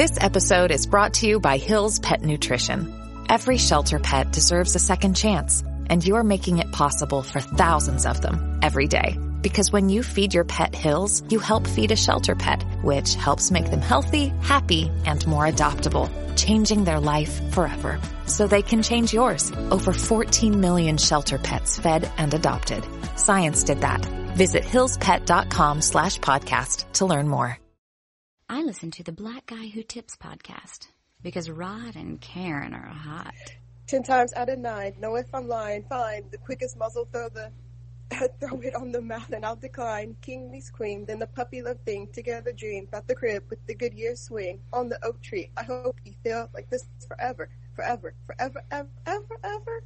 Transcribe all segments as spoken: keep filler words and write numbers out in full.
This episode is brought to you by Hill's Pet Nutrition. Every shelter pet deserves a second chance, and you're making it possible for thousands of them every day. Because when you feed your pet Hill's, you help feed a shelter pet, which helps make them healthy, happy, and more adoptable, changing their life forever. So they can change yours. Over fourteen million shelter pets fed and adopted. Science did that. Visit hillspet.com slash podcast to learn more. I listen to the Black Guy Who Tips podcast because Rod and Karen are hot. Ten times out of nine, know if I'm lying, fine. The quickest muzzle, throw the throw it on the mouth and I'll decline. King meets queen, then the puppy love thing. Together dream about the crib with the good year swing on the oak tree. I hope you feel like this is forever, forever, forever, ever, ever, ever.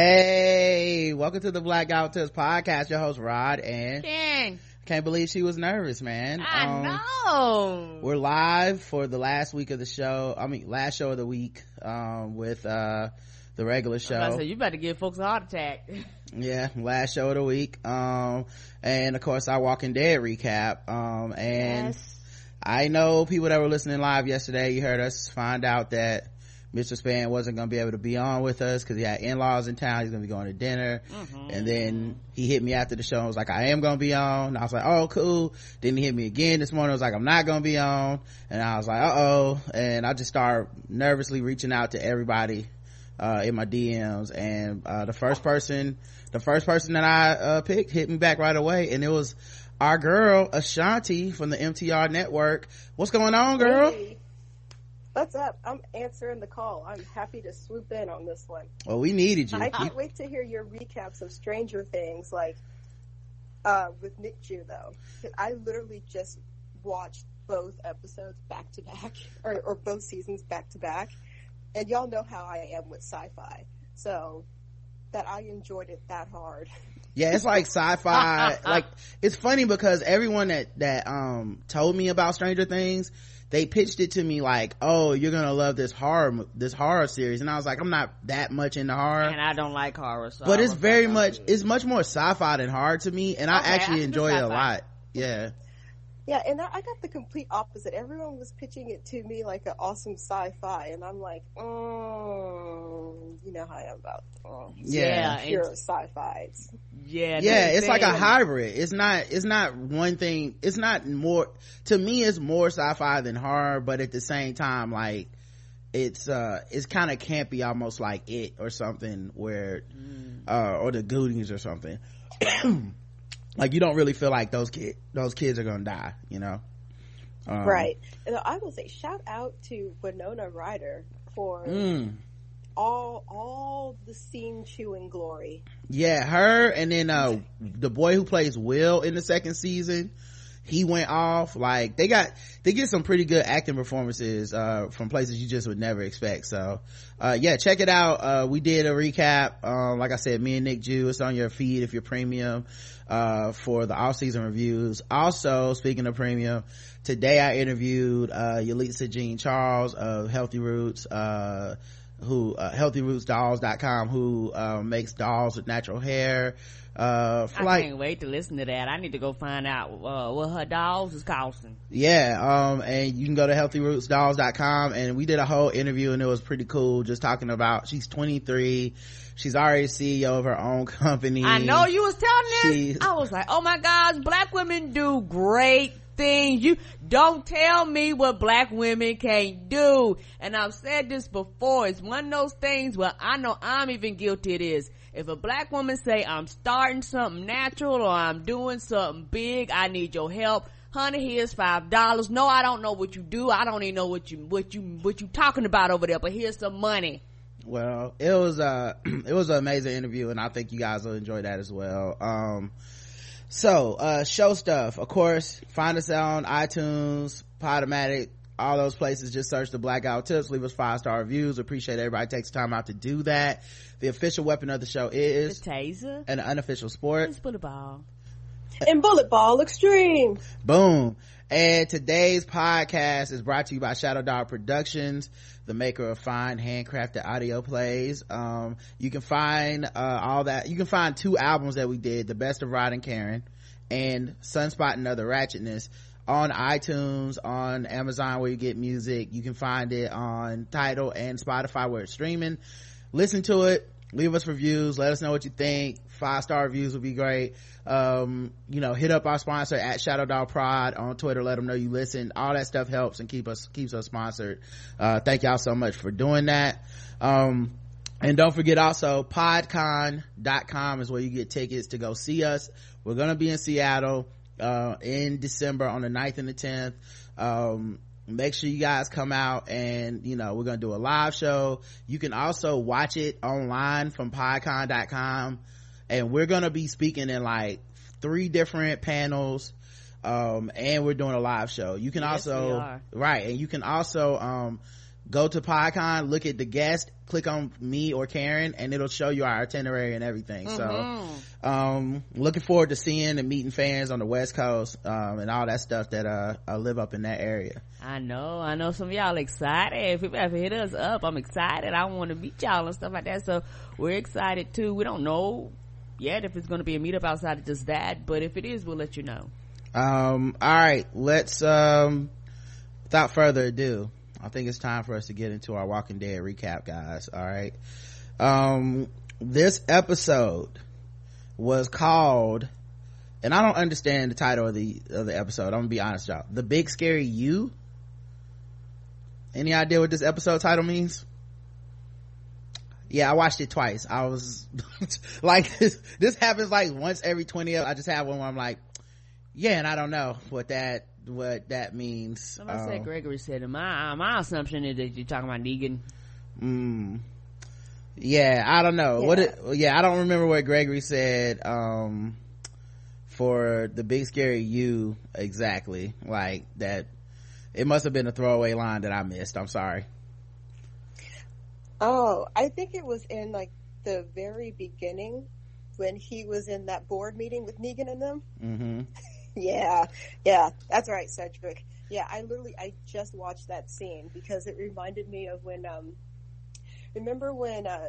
Hey, welcome to the Black Guy Who Tips podcast. Your host Rod and Karen. Can't believe she was nervous, man. I um, know. We're live for the last week of the show. I mean, last show of the week, um, with, uh, the regular show. I said, you better give folks a heart attack. Yeah, last show of the week. Um, and of course our Walking Dead recap. Um, and yes. I know people that were listening live yesterday, you heard us find out that Mister Span wasn't going to be able to be on with us because he had in-laws in town. He's going to be going to dinner. Mm-hmm. And then he hit me after the show and was like, I am going to be on. And I was like, oh, cool. Then he hit me again this morning. I was like, I'm not going to be on. And I was like, uh-oh. And I just started nervously reaching out to everybody, uh, in my D Ms. And, uh, the first person, the first person that I, uh, picked hit me back right away. And it was our girl, Ashanti from the M T R network. What's going on, girl? Hey. What's up? I'm answering the call. I'm happy to swoop in on this one. Well, we needed you. I can't wait to hear your recaps of Stranger Things, like uh, with Nick Chu, though. I literally just watched both episodes back to back, or, or both seasons back to back, and y'all know how I am with sci-fi, so that I enjoyed it that hard. Yeah, it's like sci-fi. Like, it's funny because everyone that that um told me about Stranger Things, they pitched it to me like, oh, you're gonna love this horror this horror series, and I was like, I'm not that much into horror, and I don't like horror, so but it's very much it's much more sci-fi than horror to me, and I okay, actually I enjoy it a lot. Yeah. Yeah, and I got the complete opposite. Everyone was pitching it to me like an awesome sci-fi, and I'm like, oh, you know how I am about oh, yeah, pure sci-fi. Yeah, yeah, it's like a hybrid. It's not, it's not one thing. It's not more, to me, it's more sci-fi than horror, but at the same time, like, it's, uh, it's kind of campy, almost like It or something where, mm. uh, or the Goonies or something. Like, you don't really feel like those kid, those kids are gonna die, you know? Um, right. And I will say, shout out to Winona Ryder for mm. all, all the scene chewing glory. Yeah, her, and then, uh, the boy who plays Will in the second season, he went off. Like, they got, they get some pretty good acting performances, uh, from places you just would never expect. So, uh, yeah, check it out. Uh, we did a recap. Um, like I said, me and Nick Jew, it's on your feed if you're premium, uh, for the off season reviews. Also, speaking of premium, today I interviewed, uh, Yalitza Jean Charles of Healthy Roots, uh, who, uh, healthy roots dolls dot com, who, uh, makes dolls with natural hair. Uh, for I like, can't wait to listen to that. I need to go find out, uh, what her dolls is costing. Yeah, um, and you can go to healthy roots dolls dot com, and we did a whole interview, and it was pretty cool, just talking about, she's twenty-three, she's already C E O of her own company. I know you was telling this. She's, I was like, oh my gosh, black women do great things. You don't tell me what black women can't do. And I've said this before, it's one of those things where I know I'm even guilty of this. If a black woman say, I'm starting something natural or I'm doing something big, I need your help, honey, here's five dollars. No, I don't know what you do. I don't even know what you what you what you talking about over there, but here's some money. Well, it was uh it was an amazing interview, and I think you guys will enjoy that as well. Um so uh show stuff, of course, find us on iTunes, Podomatic, all those places. Just search the Black Guy Who Tips, leave us five star reviews. Appreciate everybody takes time out to do that. The official weapon of the show is the taser, an unofficial sport. It's bullet ball. And Bullet Ball Extreme. Boom. And today's podcast is brought to you by Shadow Dog Productions, the maker of fine handcrafted audio plays. Um, you can find, uh, all that. You can find two albums that we did, The Best of Rod and Karen and Sunspot and Other Ratchetness, on iTunes, on Amazon where you get music. You can find it on Tidal and Spotify where it's streaming. Listen to it, leave us reviews, let us know what you think. Five star reviews would be great. Um, you know, hit up our sponsor at Shadow Dog Prod on Twitter, let them know you listen. All that stuff helps and keep us keeps us sponsored. Uh thank y'all so much for doing that. Um and don't forget also podcon dot com is where you get tickets to go see us. We're gonna be in Seattle uh in December on the ninth and the tenth. Um make sure you guys come out, and you know, we're gonna do a live show. You can also watch it online from podcon dot com, and we're gonna be speaking in like three different panels, um and we're doing a live show. You can Yes, we also are. right, and you can also um go to PodCon, look at the guest, click on me or Karen, and it'll show you our itinerary and everything. Mm-hmm. So um looking forward to seeing and meeting fans on the West Coast, um and all that stuff that uh, uh live up in that area. I know, I know some of y'all excited. People have to hit us up. I'm excited. I want to meet y'all and stuff like that. So we're excited too. We don't know yet if it's going to be a meetup outside of just that, but if it is, we'll let you know. Um all right, let's um without further ado, I think it's time for us to get into our Walking Dead recap, guys. All right. Um, this episode was called, and I don't understand the title of the of the episode. I'm gonna be honest, y'all. The Big Scary You. Any idea what this episode title means? Yeah, I watched it twice. I was like, this, this happens like once every twenty. I just have one where I'm like, yeah, and I don't know what that what that means. Somebody um, said Gregory said it. My my assumption is that you're talking about Negan. Mm, yeah, I don't know. Yeah. What it, yeah, I don't remember what Gregory said um for the Big Scary You exactly. Like that, it must have been a throwaway line that I missed. I'm sorry. Oh, I think it was in like the very beginning when he was in that board meeting with Negan and them. Mm-hmm. Yeah, yeah, that's right, Cedric. Yeah, I literally, I just watched that scene because it reminded me of when, um, remember when, uh,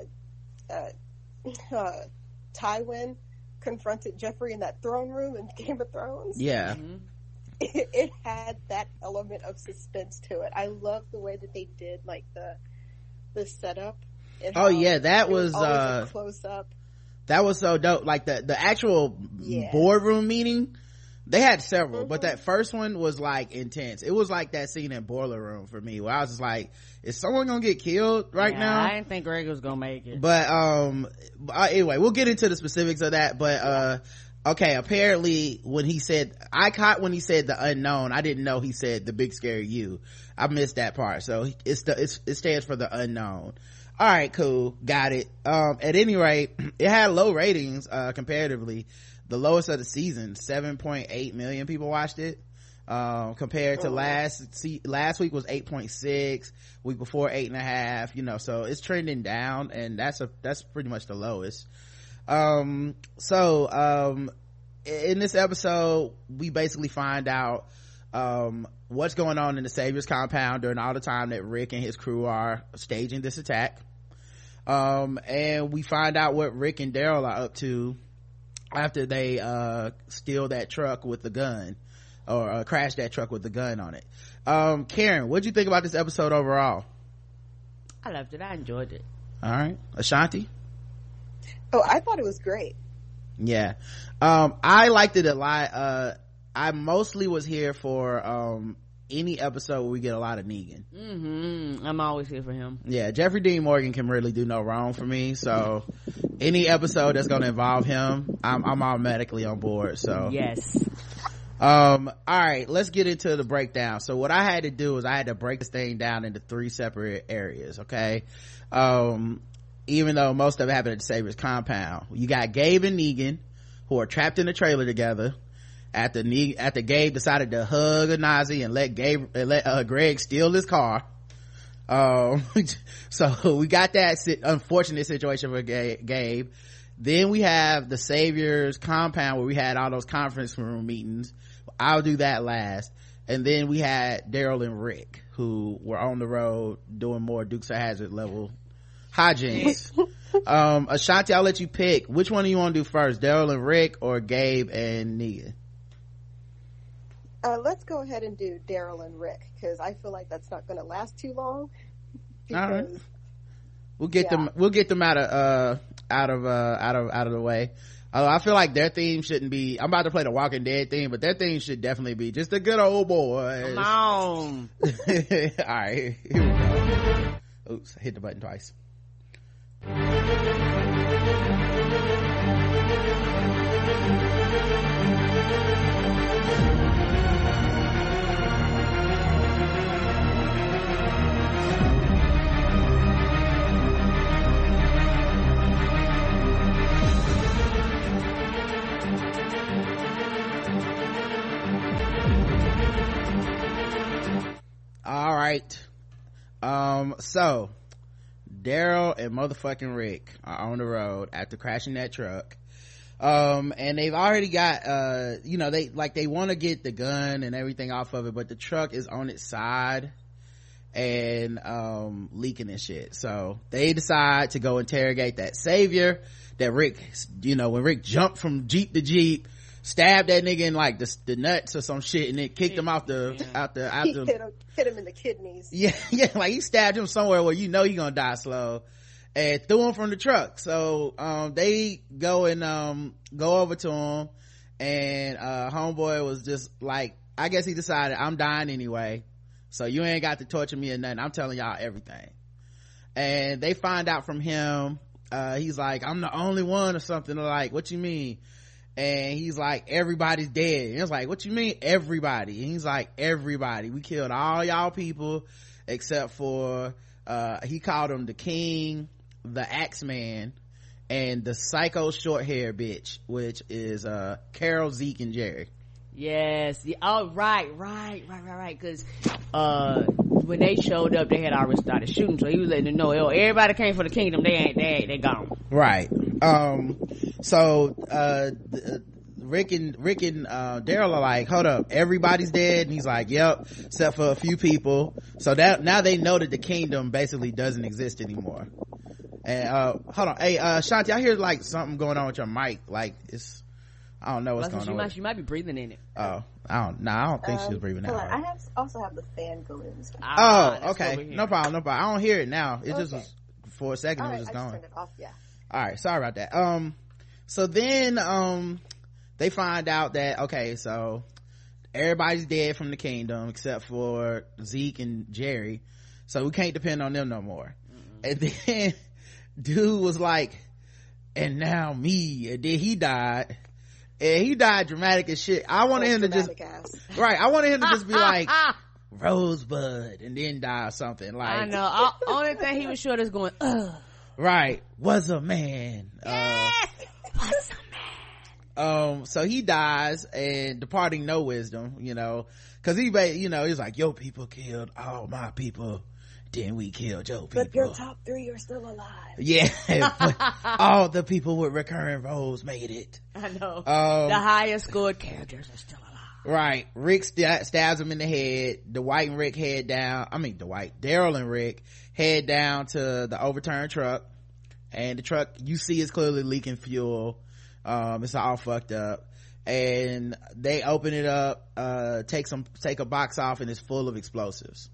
uh, uh, Tywin confronted Jeffrey in that throne room in Game of Thrones? Yeah. Mm-hmm. It, it had that element of suspense to it. I love the way that they did, like, the, the setup. And Oh how yeah, that it was, always uh, a close up. that was so dope. Like the, the actual Yeah. boardroom meeting, they had several, Mm-hmm. but that first one was like intense. It was like that scene in Boiler Room for me, where I was just like, is someone gonna get killed right Yeah, now? I didn't think Greg was gonna make it. But um uh, anyway, we'll get into the specifics of that. But uh okay, apparently when he said, I caught when he said the unknown, I didn't know he said the Big Scary You. I missed that part. So it's the it's, it stands for the unknown. All right, cool, got it. Um at any rate, it had low ratings uh comparatively, the lowest of the season. Seven point eight million people watched it, um compared to Oh. last see, last week was eight point six, week before eight and a half, you know, so it's trending down, and that's a that's pretty much the lowest. Um so um in this episode we basically find out um what's going on in the Savior's compound during all the time that Rick and his crew are staging this attack, um and we find out what Rick and Daryl are up to after they uh steal that truck with the gun, or uh, crash that truck with the gun on it. um Karen, what'd you think about this episode overall? I loved it. I enjoyed it. All right, Ashanti. Oh, I thought it was great. Yeah, um I liked it a lot. uh I mostly was here for um any episode where we get a lot of Negan. Mm-hmm. I'm always here for him. Yeah, Jeffrey Dean Morgan can really do no wrong for me, so any episode that's gonna involve him, i'm, I'm automatically on board. So Yes. um all right, let's get into the breakdown. So what I had to do is I had to break this thing down into three separate areas. Okay, um even though most of it happened at the Savior's compound, you got Gabe and Negan, who are trapped in a trailer together after ne- after Gabe decided to hug a Nazi and let Gabe and let uh, Greg steal his car. Um so we got that si- unfortunate situation for Ga- Gabe. Then we have the Savior's compound where we had all those conference room meetings. I'll do that last. And then we had Daryl and Rick, who were on the road doing more Dukes of Hazzard level hijinks. um Ashanti, I'll let you pick. Which one do you want to do first, Daryl and Rick or Gabe and Negan? Uh, let's go ahead and do Daryl and Rick, because I feel like that's not going to last too long. Because, all right. We'll get yeah. them. We'll get them out of uh out of uh out of out of the way. Uh, I feel like their theme shouldn't be. I'm about to play the Walking Dead theme, but their theme should definitely be just the good old boys. Come on. All right, here we go. Oops, I hit the button twice. All right. Um, so Daryl and motherfucking Rick are on the road after crashing that truck. Um, and they've already got, uh, you know, they, like, they want to get the gun and everything off of it, but the truck is on its side and, um, leaking and shit. So they decide to go interrogate that savior that Rick, you know, when Rick jumped from Jeep to Jeep, stabbed that nigga in like the, the nuts or some shit and then kicked him out the Yeah. out the out He the hit him, hit him in the kidneys. yeah yeah like he stabbed him somewhere where you know he gonna die slow and threw him from the truck. So um they go and um go over to him, and uh homeboy was just like, I guess he decided, I'm dying anyway, so you ain't got to torture me or nothing, I'm telling y'all everything. And they find out from him, uh he's like, I'm the only one or something. They're like, what you mean? And he's like, everybody's dead. And it's like, what you mean everybody? And he's like, everybody, we killed all y'all people except for uh he called him the King, the Axeman, and the psycho short hair bitch, which is uh Carol, Zeke, and Jerry. Yes. Yeah. Oh, right, right, right, right, right. Because uh, when they showed up, they had already started shooting. So he was letting them know, oh, everybody came for the kingdom. They ain't, they ain't, they gone. Right. Um. So uh, the, Rick and Rick and uh, Daryl are like, hold up, everybody's dead. And he's like, yep, except for a few people. So that now they know that the kingdom basically doesn't exist anymore. And uh, hold on, hey, uh, Shanti, I hear like something going on with your mic. Like it's, I don't know what's Well, going she on. might, with she might be breathing in it. Oh, I don't. No, nah, I don't think Um, she was breathing hold out. on, I have also have the fan going. Ah, Oh, that's what okay, we're no problem, no problem. I don't hear it now. It just Okay. was for a second. All It right, was I just just going. turned it off. Yeah. All right, sorry about that. Um, so then um, they find out that okay, so everybody's dead from the kingdom except for Zeke and Jerry, so we can't depend on them no more. Mm-hmm. And then dude was like, and now me, and then he died. And he died dramatic as shit. I wanted him to just Ass. right. I wanted him to just be like Rosebud and then die or something. Like I know. All, only thing he was short is going, ugh. right, was a man. Uh, What's a um so he dies, and departing no wisdom, you know, because he ba- you know he's like, your people killed all my people, then we killed your people, But your top three are still alive. yeah. But all the people with recurring roles made it. I know. Um, the highest scored characters are still alive. right. Rick st- stabs him in the head. Dwight and Rick head down. I mean, Dwight, Daryl and Rick head down to the overturned truck, and the truck you see is clearly leaking fuel. Um, it's all fucked up, and they open it up, uh, take some, take a box off, and it's full of explosives.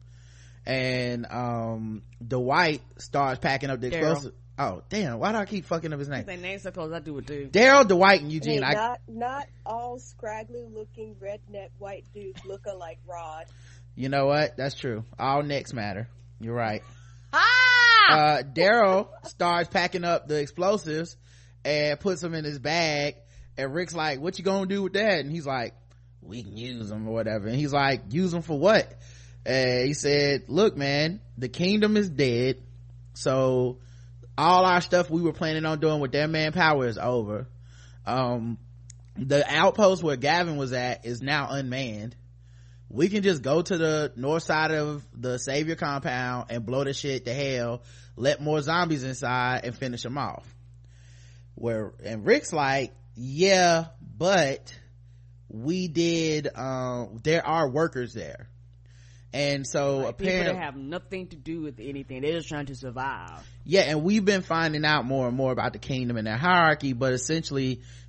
And, um, Dwight starts packing up the Daryl. explosives. Oh, damn. Why do I keep fucking up his name? They name so close, I do it too. Daryl, Dwight, and Hey, Eugene. I, not not all scraggly looking redneck white dudes look alike Rod. you know what? That's true. All necks matter. You're right. Ah! Uh, Daryl starts packing up the explosives and puts them in his bag, and Rick's like, what you gonna do with that? And he's like, we can use them or whatever. And he's like, use them for what? And he said, look man, the kingdom is dead, so all our stuff we were planning on doing with their manpower is over. Um, the outpost where Gavin was at is now unmanned. We can just go to the north side of the Savior compound and blow the shit to hell, let more zombies inside, and finish them off. Where, and Rick's like, yeah, but we did, um, there are workers there. And so Like, people apparently, that have nothing to do with anything. They're just trying to survive. yeah, and we've been finding out more and more about the kingdom and their hierarchy, but essentially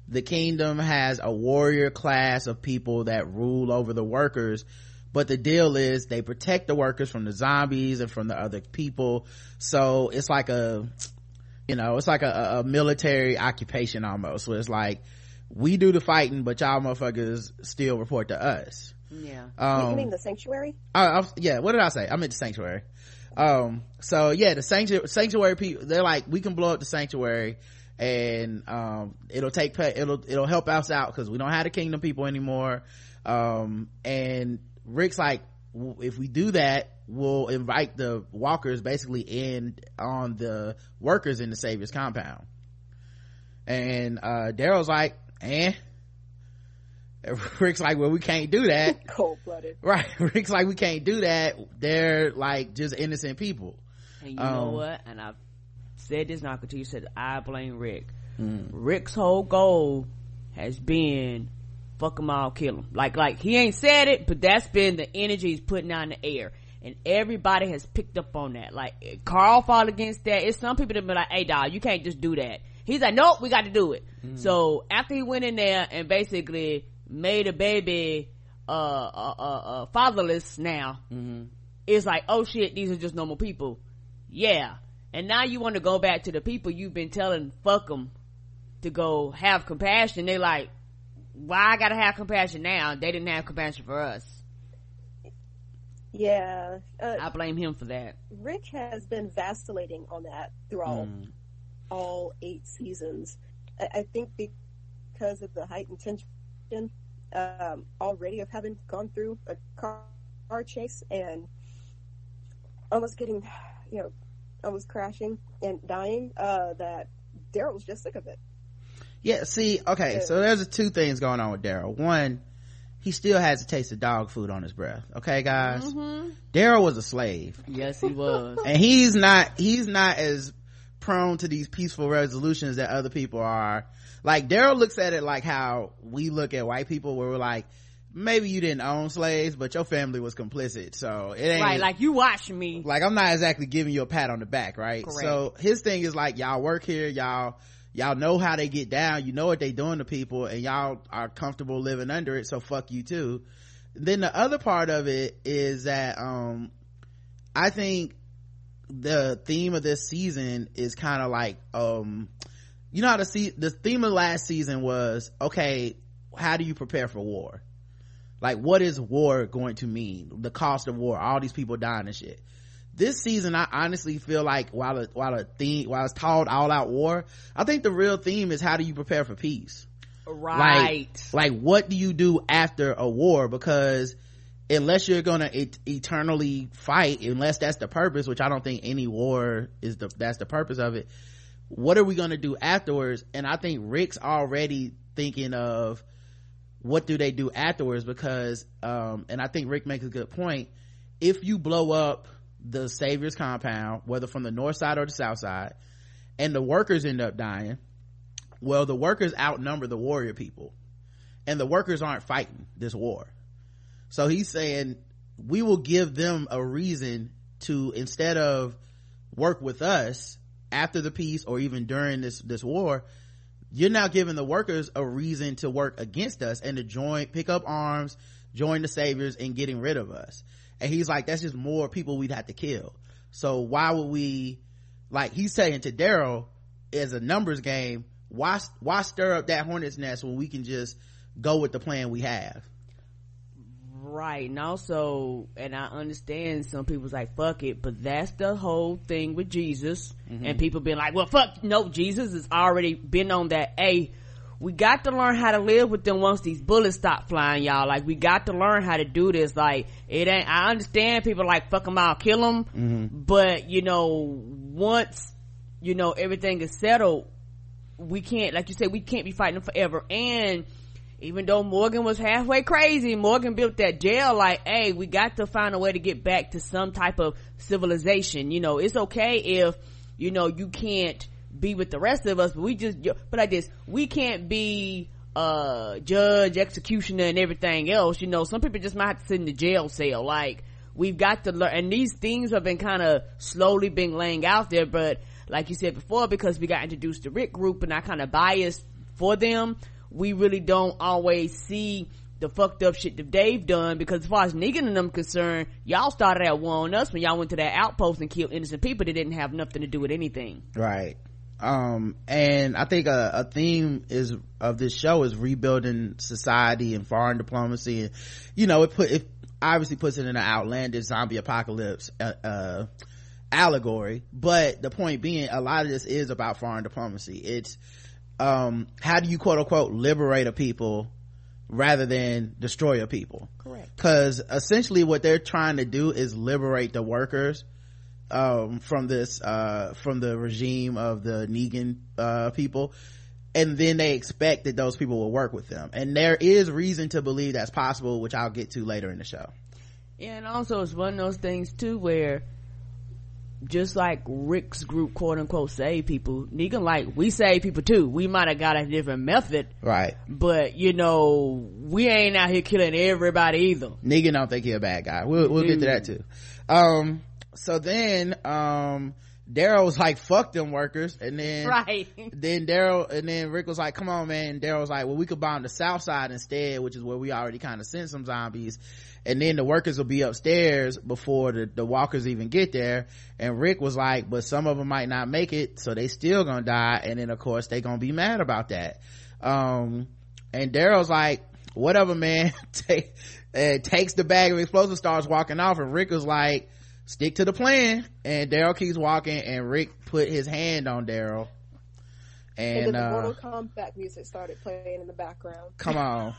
the kingdom has a warrior class of people that rule over the workers, but the deal is they protect the workers from the zombies and from the other people. So it's like a, you know, it's like a, a military occupation almost, where it's like, we do the fighting, but y'all motherfuckers still report to us. Yeah. Um, you mean the sanctuary? I, I, yeah, what did I say? I meant the sanctuary. Um, so yeah, the sanctuary, sanctuary people, they're like, we can blow up the sanctuary and, um, it'll take, it'll, it'll help us out because we don't have the kingdom people anymore. Um, and Rick's like, if we do that, we'll invite the walkers basically in on the workers in the Savior's compound. And, uh, Daryl's like, eh. Rick's like, well, we can't do that. Cold-blooded. Right. Rick's like, we can't do that. They're like just innocent people. And you um, know what? And I've said this now because you said I blame Rick. Mm. Rick's whole goal has been fuck them all, kill them. Like, like he ain't said it, but that's been the energy he's putting out in the air. And everybody has picked up on that. Like, Carl fought against that. It's some people that be like, hey, dog, you can't just do that. He's like, nope, we got to do it. Mm. So after he went in there and basically made a baby uh uh uh, uh fatherless now, mm-hmm. it's like, oh shit, these are just normal people. Yeah. And now you want to go back to the people you've been telling fuck them to go have compassion. They like, why I gotta have compassion now? They didn't have compassion for us. Yeah. Uh, I blame him for that. Rick has been vacillating on that throughout mm. all eight seasons. I, I think because of the heightened tension um, already of having gone through a car, car chase and almost getting, you know, almost crashing and dying, uh, that Daryl was just sick of it. Yeah, see, okay, yeah. So there's two things going on with Daryl. One, he still has a taste of dog food on his breath. Okay, guys? Mm-hmm. Daryl was a slave. Yes, he was. And he's not, he's not as prone to these peaceful resolutions that other people are. Like, Daryl looks at it like how we look at white people, where we're like, maybe you didn't own slaves, but your family was complicit, so it ain't right. Like, you watch me. Like, I'm not exactly giving you a pat on the back, right? Correct. So his thing is like, y'all work here, y'all y'all know how they get down, you know what they doing to people, and y'all are comfortable living under it, so fuck you too. Then the other part of it is that um I think the theme of this season is kind of like, um you know how to see the theme of last season was, okay, how do you prepare for war? Like, what is war going to mean? The cost of war, all these people dying and shit. This season, I honestly feel like while a, while a theme, while it's called all out war, I think the real theme is how do you prepare for peace? Right. Like, like what do you do after a war? Because unless you're gonna et- eternally fight, unless that's the purpose, which I don't think any war is the, that's the purpose of it. What are we gonna do afterwards? And I think Rick's already thinking of, what do they do afterwards? Because um and I think Rick makes a good point. If you blow up the Savior's compound, whether from the north side or the south side, and the workers end up dying, well, the workers outnumber the warrior people, and the workers aren't fighting this war. So he's saying, we will give them a reason to, instead of work with us after the peace or even during this this war, you're now giving the workers a reason to work against us and to join, pick up arms, join the Saviors in getting rid of us. And he's like, that's just more people we'd have to kill. So why would we, like, he's saying to Daryl, as a numbers game, why why stir up that hornet's nest when we can just go with the plan we have? Right. And also, and I understand some people's like, fuck it, but that's the whole thing with Jesus. Mm-hmm. And people being like, well, fuck, no, Jesus has already been on that. Hey, we got to learn how to live with them once these bullets stop flying, y'all. Like, we got to learn how to do this. Like, it ain't, I understand people like, fuck them all, kill them. Mm-hmm. But, you know, once, you know, everything is settled, we can't, like you said, we can't be fighting forever. And even though Morgan was halfway crazy, Morgan built that jail, like, hey, we got to find a way to get back to some type of civilization. You know, it's okay if, you know, you can't be with the rest of us, but we just, but like this, we can't be uh judge, executioner, and everything else. You know, some people just might have to sit in the jail cell. Like, we've got to learn, and these things have been kind of slowly being laying out there, but like you said before, because we got introduced to Rick Group and I kind of biased for them, we really don't always see the fucked up shit that they've done, because as far as Negan and them concerned, y'all started at war on us when y'all went to that outpost and killed innocent people that didn't have nothing to do with anything. Right. Um, and I think a, a theme is of this show is rebuilding society and foreign diplomacy, and you know, it put it obviously puts it in an outlandish zombie apocalypse uh, uh allegory, but the point being, a lot of this is about foreign diplomacy. It's um how do you quote unquote liberate a people rather than destroy a people. Correct. Because essentially what they're trying to do is liberate the workers um from this uh from the regime of the Negan uh people, and then they expect that those people will work with them, and there is reason to believe that's possible, which I'll get to later in the show. Yeah, and also it's one of those things too where just like Rick's group quote unquote save people, Negan like, we save people too. We might have got a different method, right? But you know, we ain't out here killing everybody either. Negan don't think he a bad guy. We'll, we'll get to that too. Um so then um Daryl was like, fuck them workers, and then right then Daryl and then Rick was like, come on man. Daryl was like, well, we could bomb the south side instead, which is where we already kind of sent some zombies, and then the workers will be upstairs before the, the walkers even get there. And Rick was like, but some of them might not make it, so they still gonna die, and then of course they gonna be mad about that. Um and Daryl's like, whatever man. Take uh, takes the bag of explosives, starts walking off, and Rick was like, stick to the plan. And Daryl keeps walking, and Rick put his hand on Daryl, and, and then the uh Mortal Kombat music started playing in the background. Come on.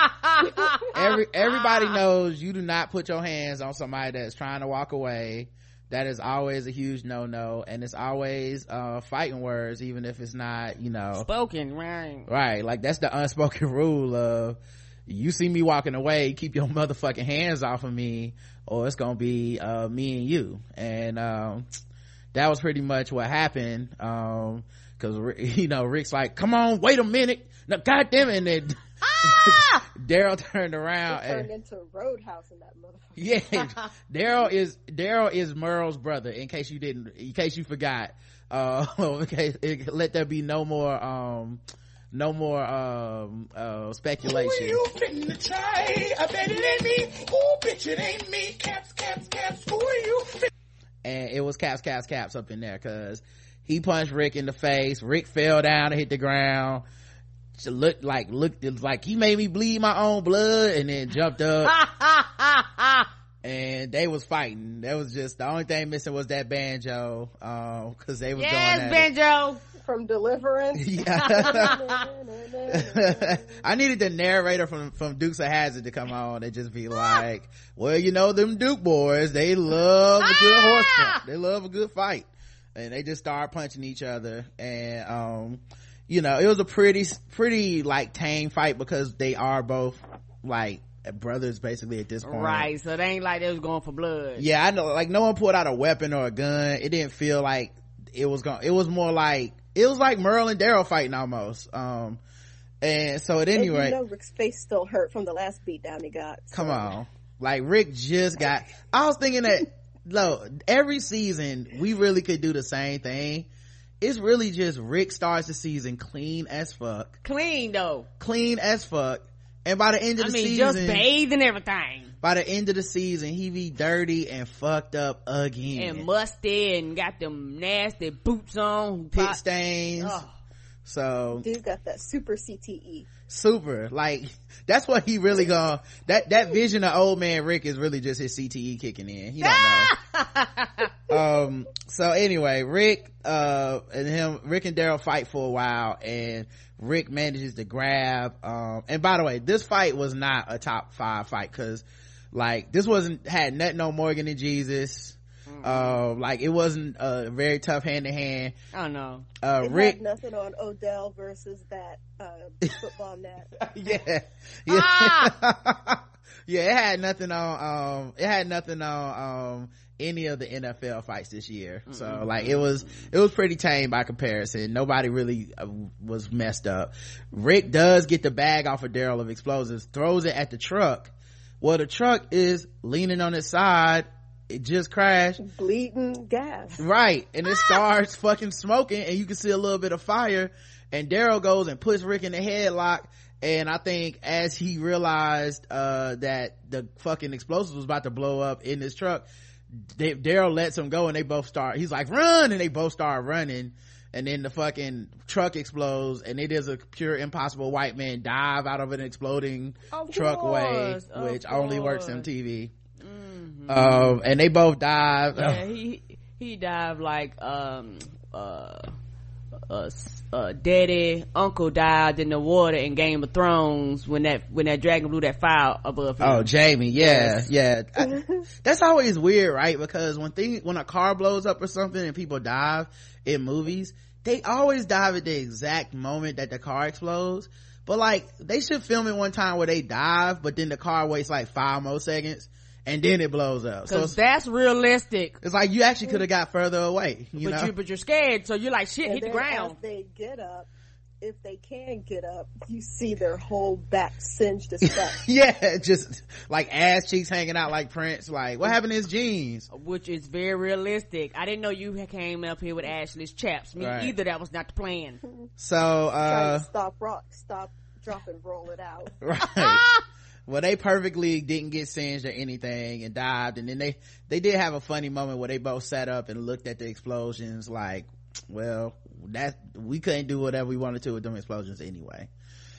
Every everybody knows you do not put your hands on somebody that's trying to walk away. That is always a huge no-no, and it's always uh fighting words, even if it's not, you know, spoken. Right right like that's the unspoken rule of, you see me walking away, keep your motherfucking hands off of me, or it's gonna be uh me and you. And um that was pretty much what happened, um because you know, Rick's like, come on, wait a minute, no, goddamn it. And then ah! Daryl turned around it turned and into Roadhouse in that motherfucker. yeah. Daryl is Daryl is Merle's brother, in case you didn't in case you forgot. Uh okay, let there be no more um no more um uh speculation. Who you finna try? I bet it ain't me. Oh bitch, it ain't me. Caps, caps, caps. Who are you finna? And it was caps, caps, caps up in there, because he punched Rick in the face. Rick fell down and hit the ground. She looked like looked like he made me bleed my own blood, and then jumped up. And they was fighting. That was just the only thing missing was that banjo, um because they was yes, going at banjo it. From Deliverance. Yeah. I needed the narrator from from Dukes of Hazzard to come on and just be like, well, you know, them Duke boys, they love a good horse fight. They love a good fight. And they just start punching each other. And um you know, it was a pretty pretty like tame fight, because they are both like brothers basically at this point, right? So they ain't like they was going for blood. Yeah, I know, like no one pulled out a weapon or a gun. It didn't feel like it was going it was more like it was like Merle and Daryl fighting almost. Um and so at any rate, you know, Rick's face still hurt from the last beatdown he got. So. Come on, like Rick just got I was thinking that look, every season we really could do the same thing. It's really just Rick starts the season clean as fuck. Clean though. Clean as fuck. And by the end of the I mean, season, just bathed and everything. By the end of the season, he be dirty and fucked up again. And musty and got them nasty boots on. Pit stains. Oh. So. Dude got that super C T E. Super. Like, that's what he really gonna, that, that vision of old man Rick is really just his C T E kicking in. He don't know. um, so anyway, Rick, uh, and him, Rick and Daryl fight for a while, and Rick manages to grab, um, and by the way, this fight was not a top five fight, cause like, this wasn't, had nothing on Morgan and Jesus. Mm-hmm. Uh, like it wasn't a very tough hand to hand. Oh no. Uh, it Rick, had nothing on Odell versus that, uh, football net. yeah. Yeah. Ah! Yeah, it had nothing on, um, it had nothing on, um, any of the N F L fights this year. Mm-hmm. So like it was it was pretty tame by comparison. Nobody really uh, was messed up. Rick does get the bag off of Daryl of explosives, throws it at the truck. Well, the truck is leaning on its side it just crashed, bleeding gas, right, and it starts fucking smoking, and you can see a little bit of fire, and Daryl goes and puts Rick in the headlock, and I think as he realized uh that the fucking explosives was about to blow up in this truck, Daryl lets him go, and they both start, he's like, run, and they both start running, and then the fucking truck explodes, and it is a pure impossible white man dive out of an exploding Of truck course, way, of which only works course. M T V. Mm-hmm. Um, and they both dive. Yeah, he he dived like um uh uh, uh daddy uncle dived in the water in Game of Thrones when that when that dragon blew that fire above him. Oh, Jamie, yeah, Yes. yeah. I, that's always weird, right? Because when thing when a car blows up or something and people dive in movies, they always dive at the exact moment that the car explodes. But like, they should film it one time where they dive, but then the car waits like five more seconds, and then it blows up. So Cause it's, that's realistic. it's like you actually could have got further away, you but know? you but you're scared, so you're like, shit, and hit the then ground. as they get up, if they can get up, you see their whole back singed to stuff. Yeah, just like ass cheeks hanging out like Prince. Like, what happened to his jeans? Which is very realistic. I didn't know you came up here with Ashley's chaps. Me Right. either. That was not the plan. So, Trying uh, to stop, rock, stop, drop, and roll it out. right. Well, they perfectly didn't get singed or anything and dived, and then they they did have a funny moment where they both sat up and looked at the explosions like, well, that we couldn't do whatever we wanted to with them explosions anyway.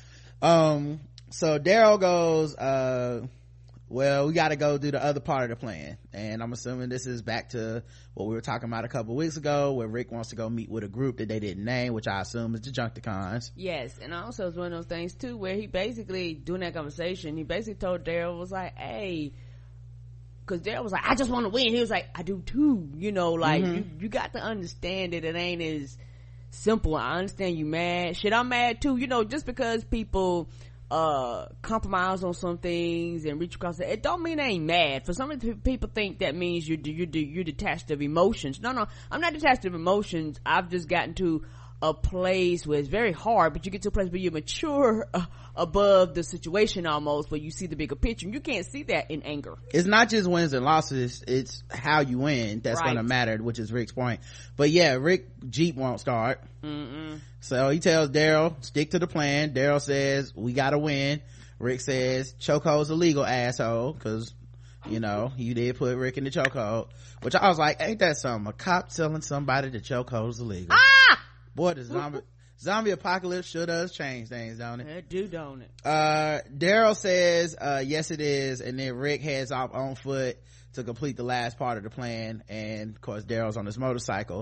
Um so Daryl goes, uh well, we got to go do the other part of the plan, and I'm assuming this is back to what we were talking about a couple weeks ago, where Rick wants to go meet with a group that they didn't name, which I assume is the Junkticons. Yes, and also it's one of those things too where he basically, during that conversation, he basically told Daryl, was like, hey, because Daryl was like, I just want to win. He was like, I do too. You know, like, Mm-hmm. you, you got to understand that it ain't as simple. I understand you mad. Shit, I'm mad too. You know, just because people uh compromise on some things and reach across the, it don't mean they ain't mad. For some people think that means you're you're you're detached of emotions. No, no, I'm not detached of emotions. I've just gotten to a place where it's very hard, but you get to a place where you mature uh, above the situation almost, where you see the bigger picture. You can't see that in anger. It's not just wins and losses, it's how you win that's Right. gonna matter, which is Rick's point. But yeah, Rick Jeep won't start. Mm-mm. So he tells Daryl, stick to the plan. Daryl says, we gotta win. Rick says, chokehold's illegal, asshole, because, you know, you did put Rick in the chokehold. Which I was like, ain't that something? A cop telling somebody the chokehold's illegal. Ah! Boy, the zombie, zombie apocalypse sure does change things, don't it? It do, don't it? Uh, Daryl says, uh, yes it is, and then Rick heads off on foot to complete the last part of the plan, and of course Daryl's on his motorcycle.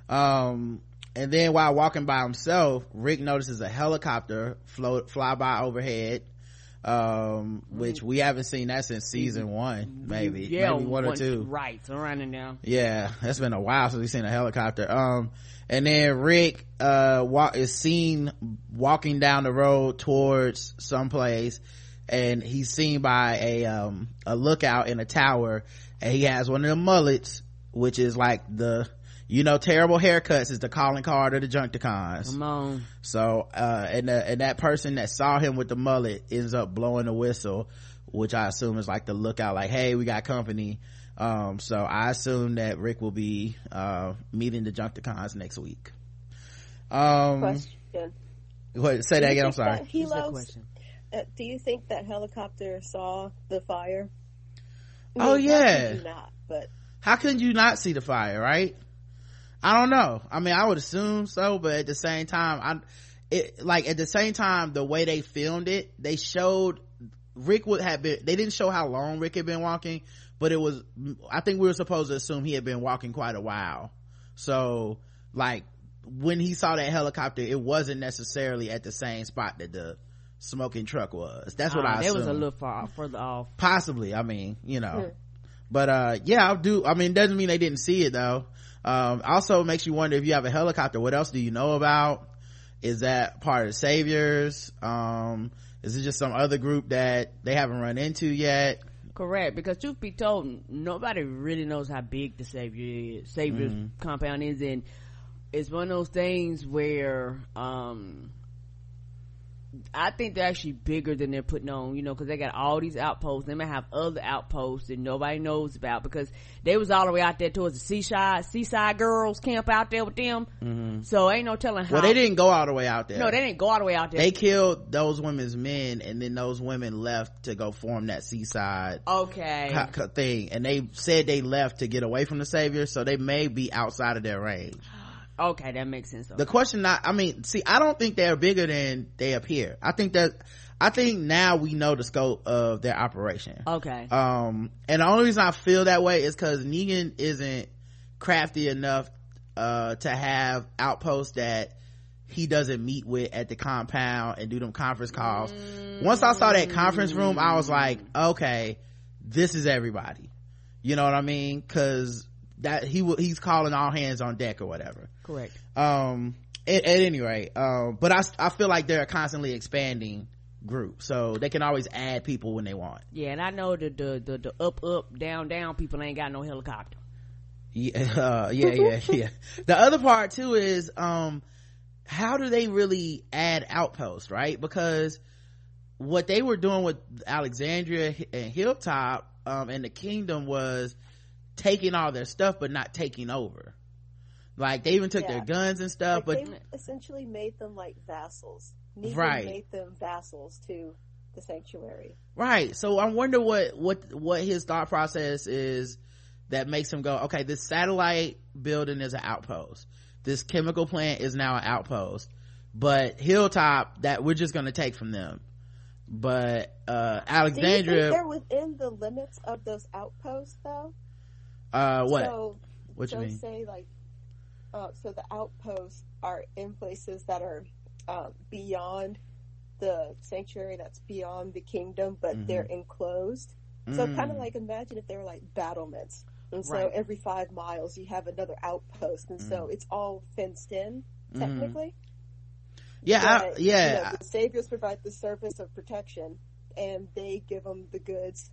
Um, and then while walking by himself, Rick notices a helicopter float, fly by overhead, um, which we haven't seen that since season one, maybe, Yeah, maybe one or two. Right, so running now. Yeah, that's been a while since we've seen a helicopter. Um, and then Rick, uh, wa- is seen walking down the road towards someplace, and he's seen by a, um, a lookout in a tower, and he has one of the mullets, which is like the, you know, terrible haircuts is the calling card of the Junkticons. Come on. So, uh, and, the, and that person that saw him with the mullet ends up blowing the whistle, which I assume is like the lookout, like, hey, we got company. Um, so I assume that Rick will be, uh, meeting the Junkticons next week. Um, Question. what, say Do that you again, I'm think sorry. that he What's that loves- question? Uh, do you think that helicopter saw the fire? I Oh, mean, yeah. how could you not? But How could you not see the fire, right? I don't know. I mean, I would assume so, but at the same time, I, it, like, at the same time, the way they filmed it, they showed Rick would have been, they didn't show how long Rick had been walking, but it was, I think we were supposed to assume he had been walking quite a while. So, like, when he saw that helicopter, it wasn't necessarily at the same spot that the smoking truck was. That's what Uh, I that assumed. was a little far further off. Possibly, I mean, you know. Hmm. But, uh, yeah, I do, I mean, doesn't mean they didn't see it though. Um, also makes you wonder, if you have a helicopter, what else do you know about? Is that part of the Saviors? Um, is it just some other group that they haven't run into yet? Correct, because truth be told, nobody really knows how big the Savior is, Savior's Mm-hmm. compound is, and it's one of those things where, um, I think they're actually bigger than they're putting on, you know, because they got all these outposts. They may have other outposts that nobody knows about, because they was all the way out there towards the seaside seaside girls camp out there with them. Mm-hmm. So ain't no telling how. Well, they didn't go all the way out there. No, they didn't go all the way out there. They killed those women's men, and then those women left to go form that seaside okay co- thing. And they said they left to get away from the Savior, so they may be outside of their range. Okay, that makes sense. Okay. The question, not, I mean, see, I don't think they're bigger than they appear. I think that, I think now we know the scope of their operation. Okay. Um, and the only reason I feel that way is because Negan isn't crafty enough, uh, to have outposts that he doesn't meet with at the compound and do them conference calls. Mm. Once I saw that conference room, I was like, okay, this is everybody. You know what I mean? Cause that he will, he's calling all hands on deck or whatever. Correct. Um, at, at any rate, um, but I, I feel like they're a constantly expanding group, so they can always add people when they want. Yeah, and I know the the the, the up up down down people ain't got no helicopter. Yeah, uh, yeah, yeah, yeah. The other part too is, um, how do they really add outposts, right? Because what they were doing with Alexandria and Hilltop, um, and the Kingdom was taking all their stuff but not taking over. Like they even took yeah. their guns and stuff, like but they essentially made them like vassals. Negan right. made them vassals to the sanctuary. Right. So I wonder what what what his thought process is that makes him go, okay, this satellite building is an outpost. This chemical plant is now an outpost. But Hilltop, that we're just going to take from them. But uh Alexandria, do you think they're within the limits of those outposts though? Uh, what? So, what you so mean? say like, uh, so the outposts are in places that are uh, beyond the sanctuary, that's beyond the kingdom, but mm-hmm. they're enclosed. Mm. So kind of like, imagine if they were like battlements, and so right. every five miles you have another outpost, and mm. so it's all fenced in technically. Mm. Yeah, but, I, yeah. You know, the saviors provide the service of protection, and they give them the goods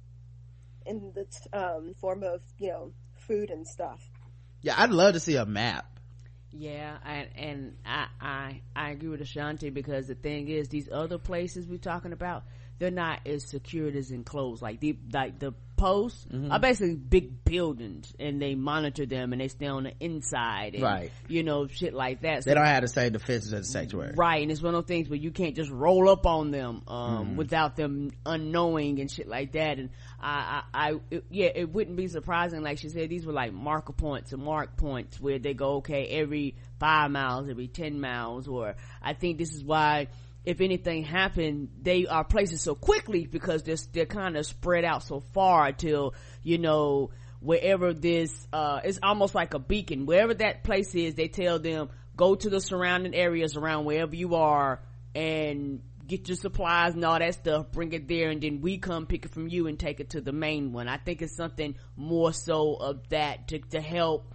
in the um, form of, you know, food and stuff. Yeah, I'd love to see a map. Yeah, and and I I I agree with Ashanti, because the thing is, these other places we're talking about, they're not as secured as enclosed. Like the like the posts mm-hmm. are basically big buildings, and they monitor them, and they stay on the inside, and, right? You know, shit like that. So they don't have the same defenses as the sanctuary, right? And it's one of those things where you can't just roll up on them um mm-hmm. without them unknowing and shit like that. And I, I, I it, yeah, it wouldn't be surprising. Like she said, these were like marker points and mark points where they go, okay, every five miles, every ten miles, or I think this is why, if anything happened, they are places so quickly, because they're, they're kind of spread out so far till, you know, wherever this, uh, it's almost like a beacon. Wherever that place is, they tell them, go to the surrounding areas around wherever you are and get your supplies and all that stuff, bring it there, and then we come pick it from you and take it to the main one. I think it's something more so of that to, to help,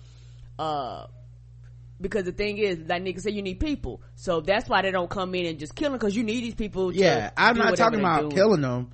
uh, because the thing is, like niggas say, you need people, so that's why they don't come in and just kill them, because you need these people to yeah I'm do not talking about doing. killing them.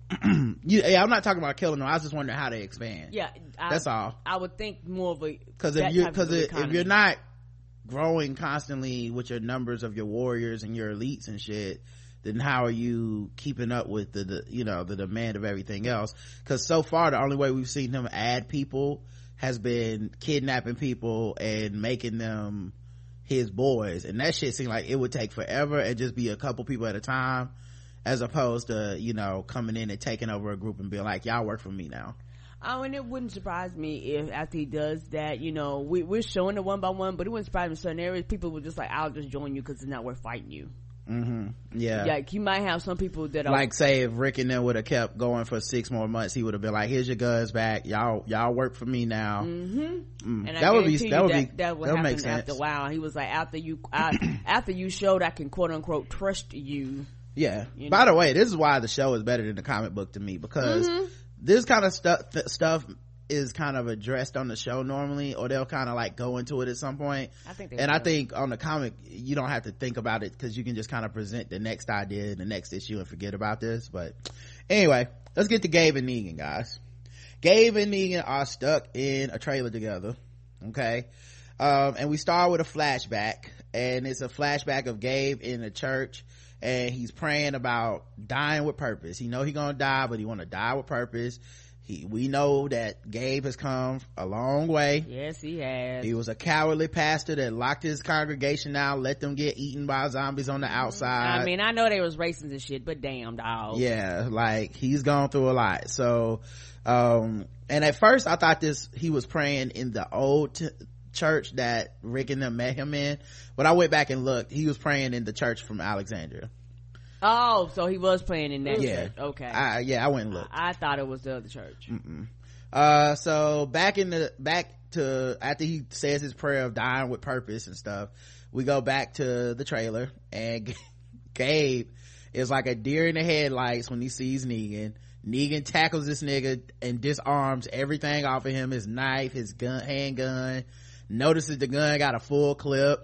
you, yeah I'm not talking about killing them. I was just wondering how they expand. Yeah, I, that's all. I would think more of a, because if you because if you're not growing constantly with your numbers of your warriors and your elites and shit, then how are you keeping up with the, the you know the demand of everything else? Because so far the only way we've seen him add people has been kidnapping people and making them his boys, and that shit seemed like it would take forever and just be a couple people at a time, as opposed to, you know, coming in and taking over a group and being like, y'all work for me now. Oh, and it wouldn't surprise me if after he does that, you know, we, we're showing it one by one, but it wouldn't surprise me in certain areas people were just like, I'll just join you because it's not worth fighting you. Mm-hmm. Yeah. Like you might have some people that are like, say if Rick and them would have kept going for six more months, he would have been like, here's your guns back, y'all y'all work for me now. Mm-hmm. Mm. And that I would be that would that, be that would that happen make sense. After a while, he was like, after you I, after you showed I can quote unquote trust you. Yeah. You By know? the way, this is why the show is better than the comic book to me, because mm-hmm. this kind of stuff th- stuff is kind of addressed on the show normally, or they'll kind of like go into it at some point. I think and will. I think on the comic you don't have to think about it, because you can just kind of present the next idea, the next issue, and forget about this. But anyway, let's get to Gabe and Negan, guys. Gabe and Negan are stuck in a trailer together. Okay. Um, and we start with a flashback, and it's a flashback of Gabe in the church, and he's praying about dying with purpose. He know he gonna die, but he want to die with purpose. He, we know that Gabe has come a long way. Yes, he has. He was a cowardly pastor that locked his congregation out, let them get eaten by zombies on the outside. I mean, I know they was racist and shit, but damn, dog. Yeah, like, he's gone through a lot. So, um, and at first I thought this, he was praying in the old t- church that Rick and them met him in, but I went back and looked. He was praying in the church from Alexandria. Oh, so he was playing in that Yeah. church. Okay. I, yeah, I went and looked. I, I thought it was the other church. Mm-mm. Uh, so back in the, back to, after he says his prayer of dying with purpose and stuff, we go back to the trailer, and Gabe is like a deer in the headlights when he sees Negan. Negan tackles this nigga and disarms everything off of him, his knife, his gun, handgun, notices the gun got a full clip,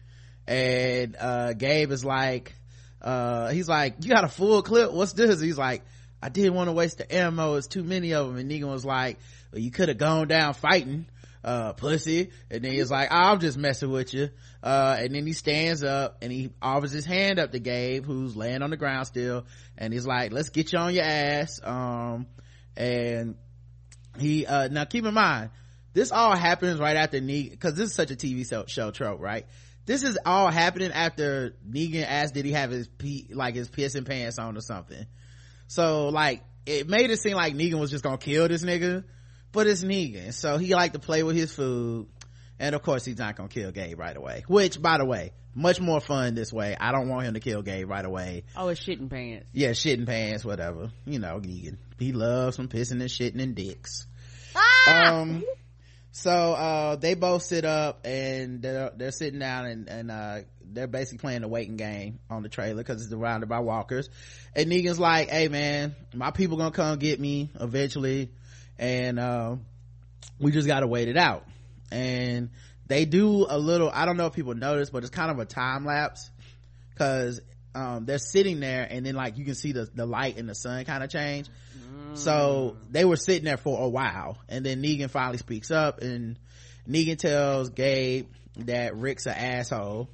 and uh Gabe is like, uh he's like, you got a full clip, what's this? He's like, I didn't want to waste the ammo, it's too many of them. And Negan was like, well, you could have gone down fighting, uh pussy. And then he's like, I'm just messing with you. Uh and then he stands up and he offers his hand up to Gabe, who's laying on the ground still, and he's like, let's get you on your ass. Um and he uh now keep in mind, this all happens right after Negan, because this is such a T V show, show trope, right? This is all happening after Negan asked did he have his pee, like his pissing pants on or something. So like, it made it seem like Negan was just gonna kill this nigga, but it's Negan, so he like to play with his food, and of course he's not gonna kill Gabe right away, which, by the way, much more fun this way. I don't want him to kill Gabe right away. Oh, it's shitting pants. Yeah, shitting pants, whatever, you know, Negan, he loves some pissing and shitting and dicks. Ah! um so uh they both sit up, and they're, they're sitting down, and, and uh they're basically playing the waiting game on the trailer because it's surrounded by walkers. And Negan's like, hey man, my people gonna come get me eventually, and uh we just gotta wait it out. And they do a little, I don't know if people notice, but it's kind of a time lapse, because um they're sitting there, and then like you can see the the light and the sun kind of change. Mm. So they were sitting there for a while, and then Negan finally speaks up, and Negan tells Gabe that Rick's an asshole,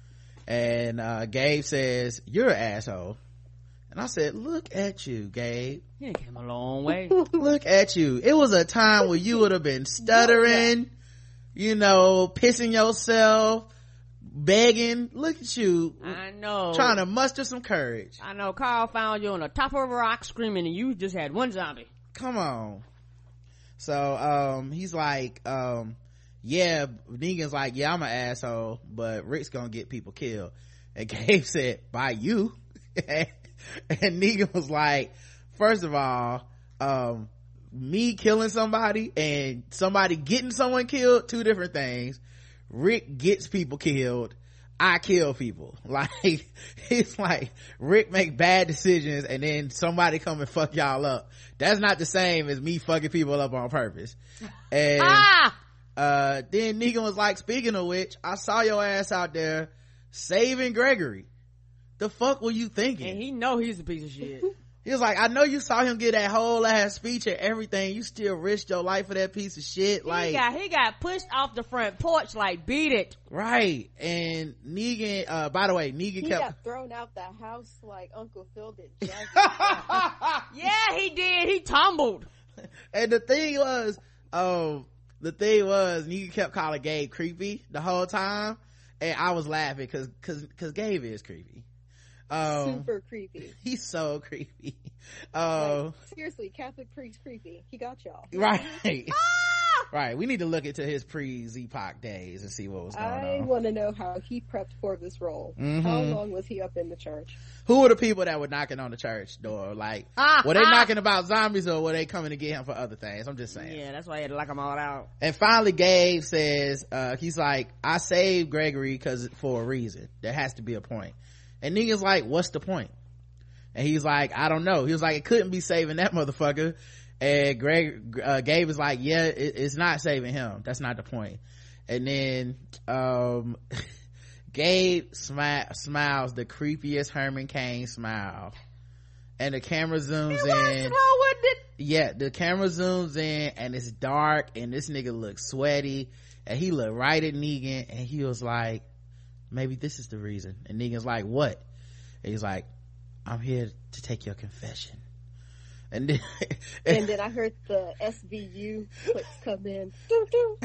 and uh Gabe says, you're an asshole. And I said, look at you, Gabe, You came a long way. look at you. It was a time where you would have been stuttering, you know, pissing yourself, begging. Look at you, I know. trying to muster some courage. I know. Carl found you on the top of a rock screaming, and you just had one zombie. Come on. So um he's like, um yeah, Negan's like, yeah, I'm an asshole, but Rick's gonna get people killed. And Gabe said, by you. And Negan was like, first of all, um me killing somebody and somebody getting someone killed, two different things. Rick gets people killed, I kill people. Like, it's like Rick make bad decisions and then somebody come and fuck y'all up. That's not the same as me fucking people up on purpose. And Ah! uh then Negan was like, speaking of which, I saw your ass out there saving Gregory. The fuck were you thinking? And he know he's a piece of shit. He was like, I know you saw him get that whole ass speech and everything, you still risked your life for that piece of shit. Like, he got he got pushed off the front porch like, beat it. right. And Negan, uh by the way, Negan He kept got thrown out the house like Uncle Phil did. Jack. Yeah, he did. He tumbled. And the thing was, um the thing was Negan kept calling Gabe creepy the whole time, and I was laughing because because because Gabe is creepy. Um Super creepy. he's so creepy. uh Like, seriously, Catholic priest creepy. He got y'all. right. Right, we need to look into his pre-Z-Pac days and see what was going I on. want to know how he prepped for this role. Mhm. How long was he up in the church? Who were the people that were knocking on the church door? Like, Ah, were they ah. knocking about zombies, or were they coming to get him for other things? I'm just saying. Yeah, that's why he had to lock them all out. And finally Gabe says, uh he's like, I saved Gregory because for a reason. There has to be a point. And Negan's like, what's the point? And he's like, I don't know. He was like, it couldn't be saving that motherfucker. And Greg uh, Gabe is like, yeah, it, it's not saving him, that's not the point. And then um Gabe smi- smiles the creepiest Herman Cain smile, and the camera zooms He was in. wrong with it. yeah, the camera zooms in and it's dark and this nigga looks sweaty and he looked right at Negan and he was like, maybe this is the reason. And Negan's like, what? And he's like, I'm here to take your confession. And then, and then I heard the S V U clicks come in. Doo, doo.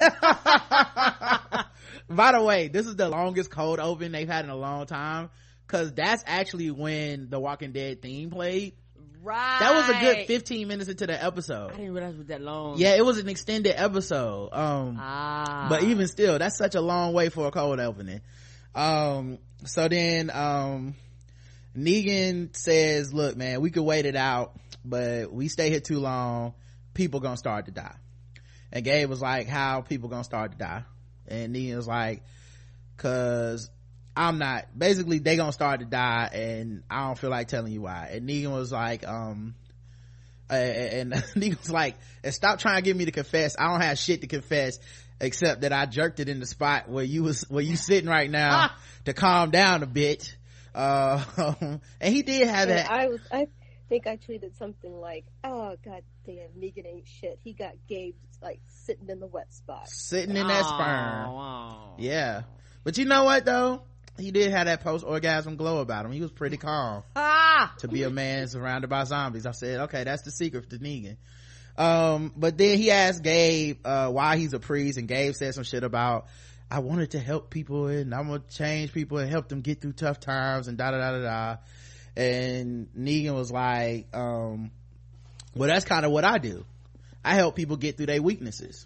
Yeah. By the way, this is the longest cold open they've had in a long time, because that's actually when the Walking Dead theme played. Right. That was a good fifteen minutes into the episode. I didn't realize it was that long. Yeah, it was an extended episode. Um, ah. but even still, that's such a long way for a cold opening. Um, so then, um, Negan says, look, man, we could wait it out, but we stay here too long, people gonna start to die. And Gabe was like, how people gonna start to die? And Negan was like, cause I'm not, basically they gonna start to die and I don't feel like telling you why. And Negan was like, um, uh, and Negan was like, and stop trying to get me to confess. I don't have shit to confess except that I jerked it in the spot where you was, where you sitting right now to calm down a bit. Uh, and he did have and that. I was, I think I tweeted something like, oh god damn, Negan ain't shit. He got Gabe like sitting in the wet spot. Sitting in that Oh, sperm. oh. Yeah. But you know what though? He did have that post-orgasm glow about him. He was pretty calm Ah! to be a man surrounded by zombies. I said, okay, that's the secret to Negan. Um, but then he asked Gabe, uh, why he's a priest, and Gabe said some shit about, I wanted to help people and I'm gonna change people and help them get through tough times and da da da da da. And Negan was like, um, well, that's kind of what I do. I help people get through their weaknesses.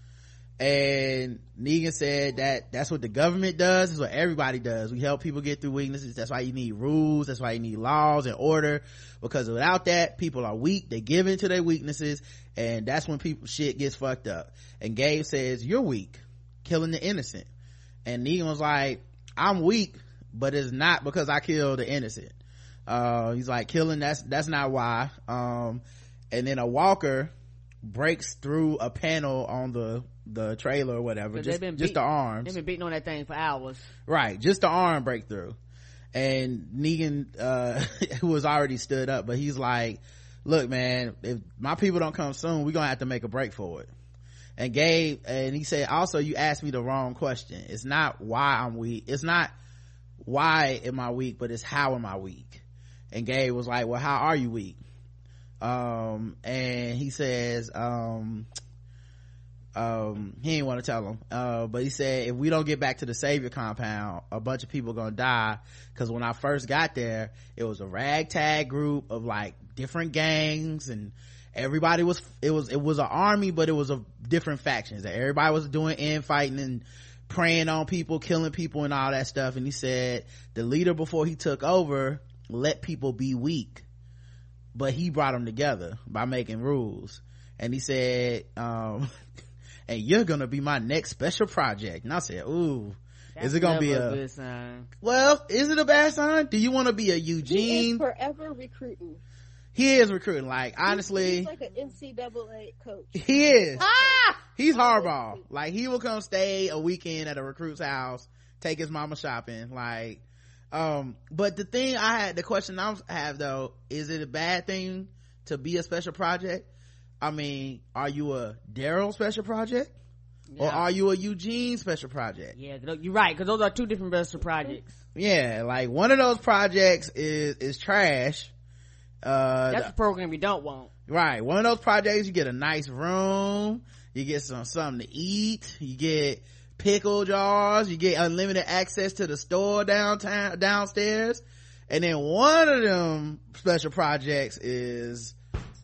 And Negan said that that's what the government does. It's what everybody does. We help people get through weaknesses. That's why you need rules. That's why you need laws and order, because without that, people are weak. They give in to their weaknesses, and that's when people shit gets fucked up. And Gabe says, you're weak, killing the innocent. And Negan was like, I'm weak, but it's not because I killed the innocent. Uh, he's like, killing, that's that's not why. Um, and then a walker breaks through a panel on the the trailer or whatever, just, been just beat, the arms. They've been beating on that thing for hours. Right, just the arm breakthrough. And Negan, uh, who was already stood up, but he's like, look, man, if my people don't come soon, we're gonna have to make a break for it. And Gabe, and he said, also, you asked me the wrong question. It's not why I'm weak. It's not why am I weak, but it's how am I weak? And Gabe was like, well, how are you weak? Um, and he says, um, um, he didn't want to tell him. Uh, but he said, if we don't get back to the Savior compound, a bunch of people are gonna die. Cause when I first got there, it was a ragtag group of like different gangs, and everybody was, it was, it was an army, but it was of different factions. Everybody was doing infighting and preying on people, killing people and all that stuff. And he said the leader before he took over let people be weak, but he brought them together by making rules. And he said, um, and you're gonna be my next special project. And I said, ooh, That's is it gonna be a, a good sign? Well, is it a bad sign? Do you want to be a He Eugene? is forever recruiting. He is recruiting. Like, honestly, He's like an N C double A coach. he is. Ah! He's hardball. Like, he will come stay a weekend at a recruit's house, take his mama shopping. Like, um, but the thing I had, the question I have though, is it a bad thing to be a special project? I mean, are you a Daryl special project? Yeah. Or are you a Eugene special project? Yeah, you're right, because those are two different special projects. Yeah, like one of those projects is, is trash. Uh, That's the program you don't want. Right. One of those projects, you get a nice room, you get some something to eat, you get pickle jars, you get unlimited access to the store downtown downstairs. And then one of them special projects is,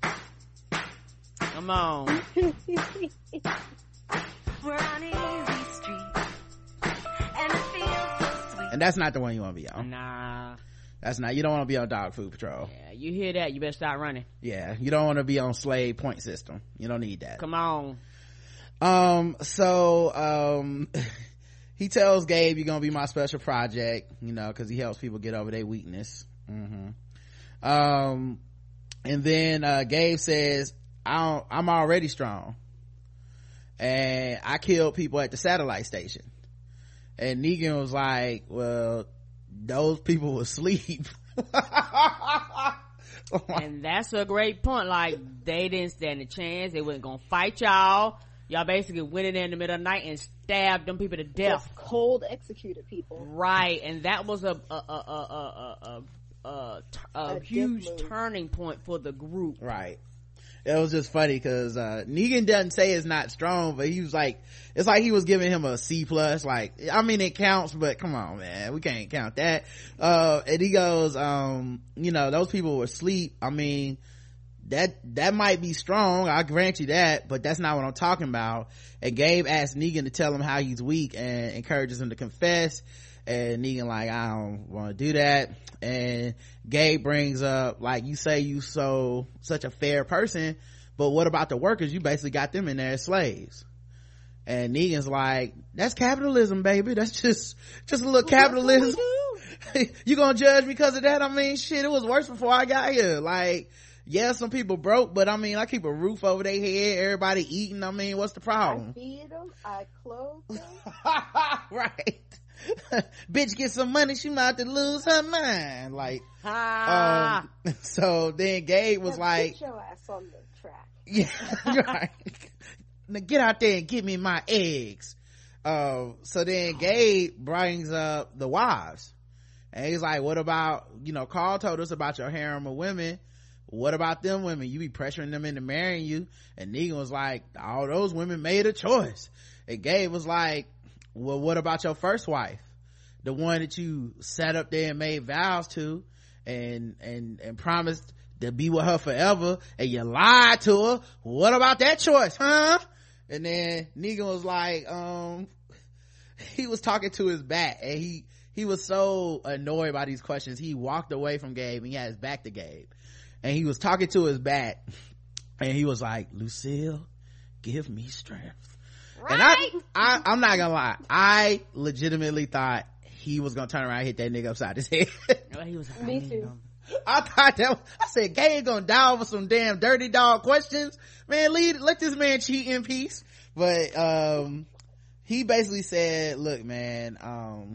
come on. We're on easy street, and it feels so sweet. and that's not the one you want to be on. Nah. That's not, you don't want to be on Dog Food Patrol. Yeah, you hear that, you better start running. Yeah, you don't want to be on Slave Point System. You don't need that. Come on. Um, so, um, he tells Gabe, you're gonna be my special project, you know, cause he helps people get over their weakness. Mm-hmm. Um, and then, uh, Gabe says, I don't, I'm already strong. And I killed people at the satellite station. And Negan was like, well, those people were asleep. And that's a great point. Like, they didn't stand a chance. They wasn't gonna fight y'all. Y'all basically went in there in the middle of the night and stabbed them people to death. Just cold executed people. Right, and that was a a a a a a, a, a, a A huge dick move. turning point for the group. Right. It was just funny because uh Negan doesn't say it's not strong, but he was like, it's like he was giving him a C plus. Like, I mean, it counts, but come on, man, we can't count that. Uh and he goes, um you know, those people were asleep. I mean, that that might be strong, I grant you that, but that's not what I'm talking about. And Gabe asked Negan to tell him how he's weak and encourages him to confess, and Negan like, I don't want to do that. And Gabe brings up, like, you say you so such a fair person, but what about the workers? You basically got them in there as slaves. And Negan's like, that's capitalism, baby. That's just just a little well, capitalism. You gonna judge me because of that? I mean, shit, it was worse before I got here. Like, yeah, some people broke, but I mean, I keep a roof over their head, everybody eating. I mean, what's the problem? I feed them, I clothe them. Right. Bitch get some money, she might have to lose her mind. Like, ah. um, so then Gabe was now, like, get your ass on the track. yeah, right. Now get out there and get me my eggs. Uh, so then Gabe brings up the wives, and he's like, what about, you know, Carl told us about your harem of women. What about them women? You be pressuring them into marrying you. And Negan was like, all those women made a choice. And Gabe was like, well, what about your first wife, the one that you sat up there and made vows to and and and promised to be with her forever, and you lied to her? What about that choice, huh? And then Negan was like, um he was talking to his back, and he he was so annoyed by these questions, he walked away from Gabe and he had his back to Gabe, and he was talking to his back, and he was like, Lucille, give me strength. Right. And I, I, I'm not gonna lie, I legitimately thought he was gonna turn around and hit that nigga upside his head. He was like, Me too. I thought that, I said, Gabe gonna die over some damn dirty dog questions. Man, lead, let this man cheat in peace. But, um, he basically said, look, man, um,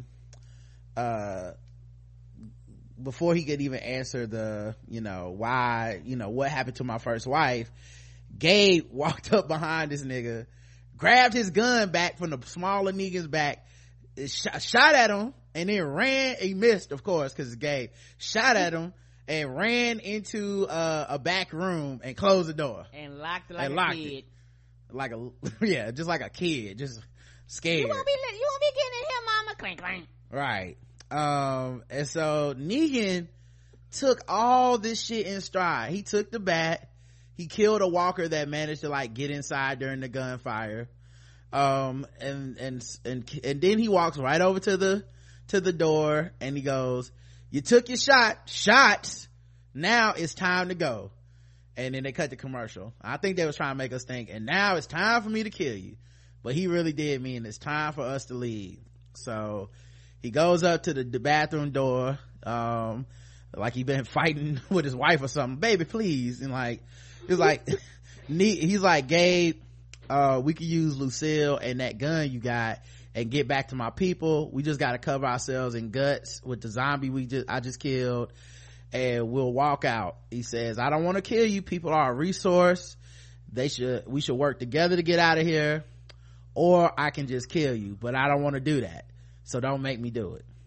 uh, before he could even answer the, you know, why, you know, what happened to my first wife, Gabe walked up behind this nigga, grabbed his gun back from the smaller Negan's back, shot, shot at him, and then ran. He missed, of course, because it's Gabe. Shot at him and ran into uh, a back room and closed the door and locked it like and a locked kid. It. Like a yeah, just like a kid, just scared. You won't be you won't be getting in here, mama. Clank clank. Right. Um, and so Negan took all this shit in stride. He took the bat. He killed a walker that managed to like get inside during the gunfire. Um, and, and, and, and then he walks right over to the, to the door, and he goes, you took your shot, shots. Now it's time to go. And then they cut the commercial. I think they was trying to make us think, and now it's time for me to kill you. But he really did mean it's time for us to leave. So he goes up to the, the bathroom door, um, like he been fighting with his wife or something. Baby, please. And like, he's like, he's like, Gabe, uh, we could use Lucille and that gun you got and get back to my people. We just got to cover ourselves in guts with the zombie we just, I just killed, and we'll walk out. He says, I don't want to kill you. People are a resource. They should, we should work together to get out of here, or I can just kill you, but I don't want to do that. So don't make me do it.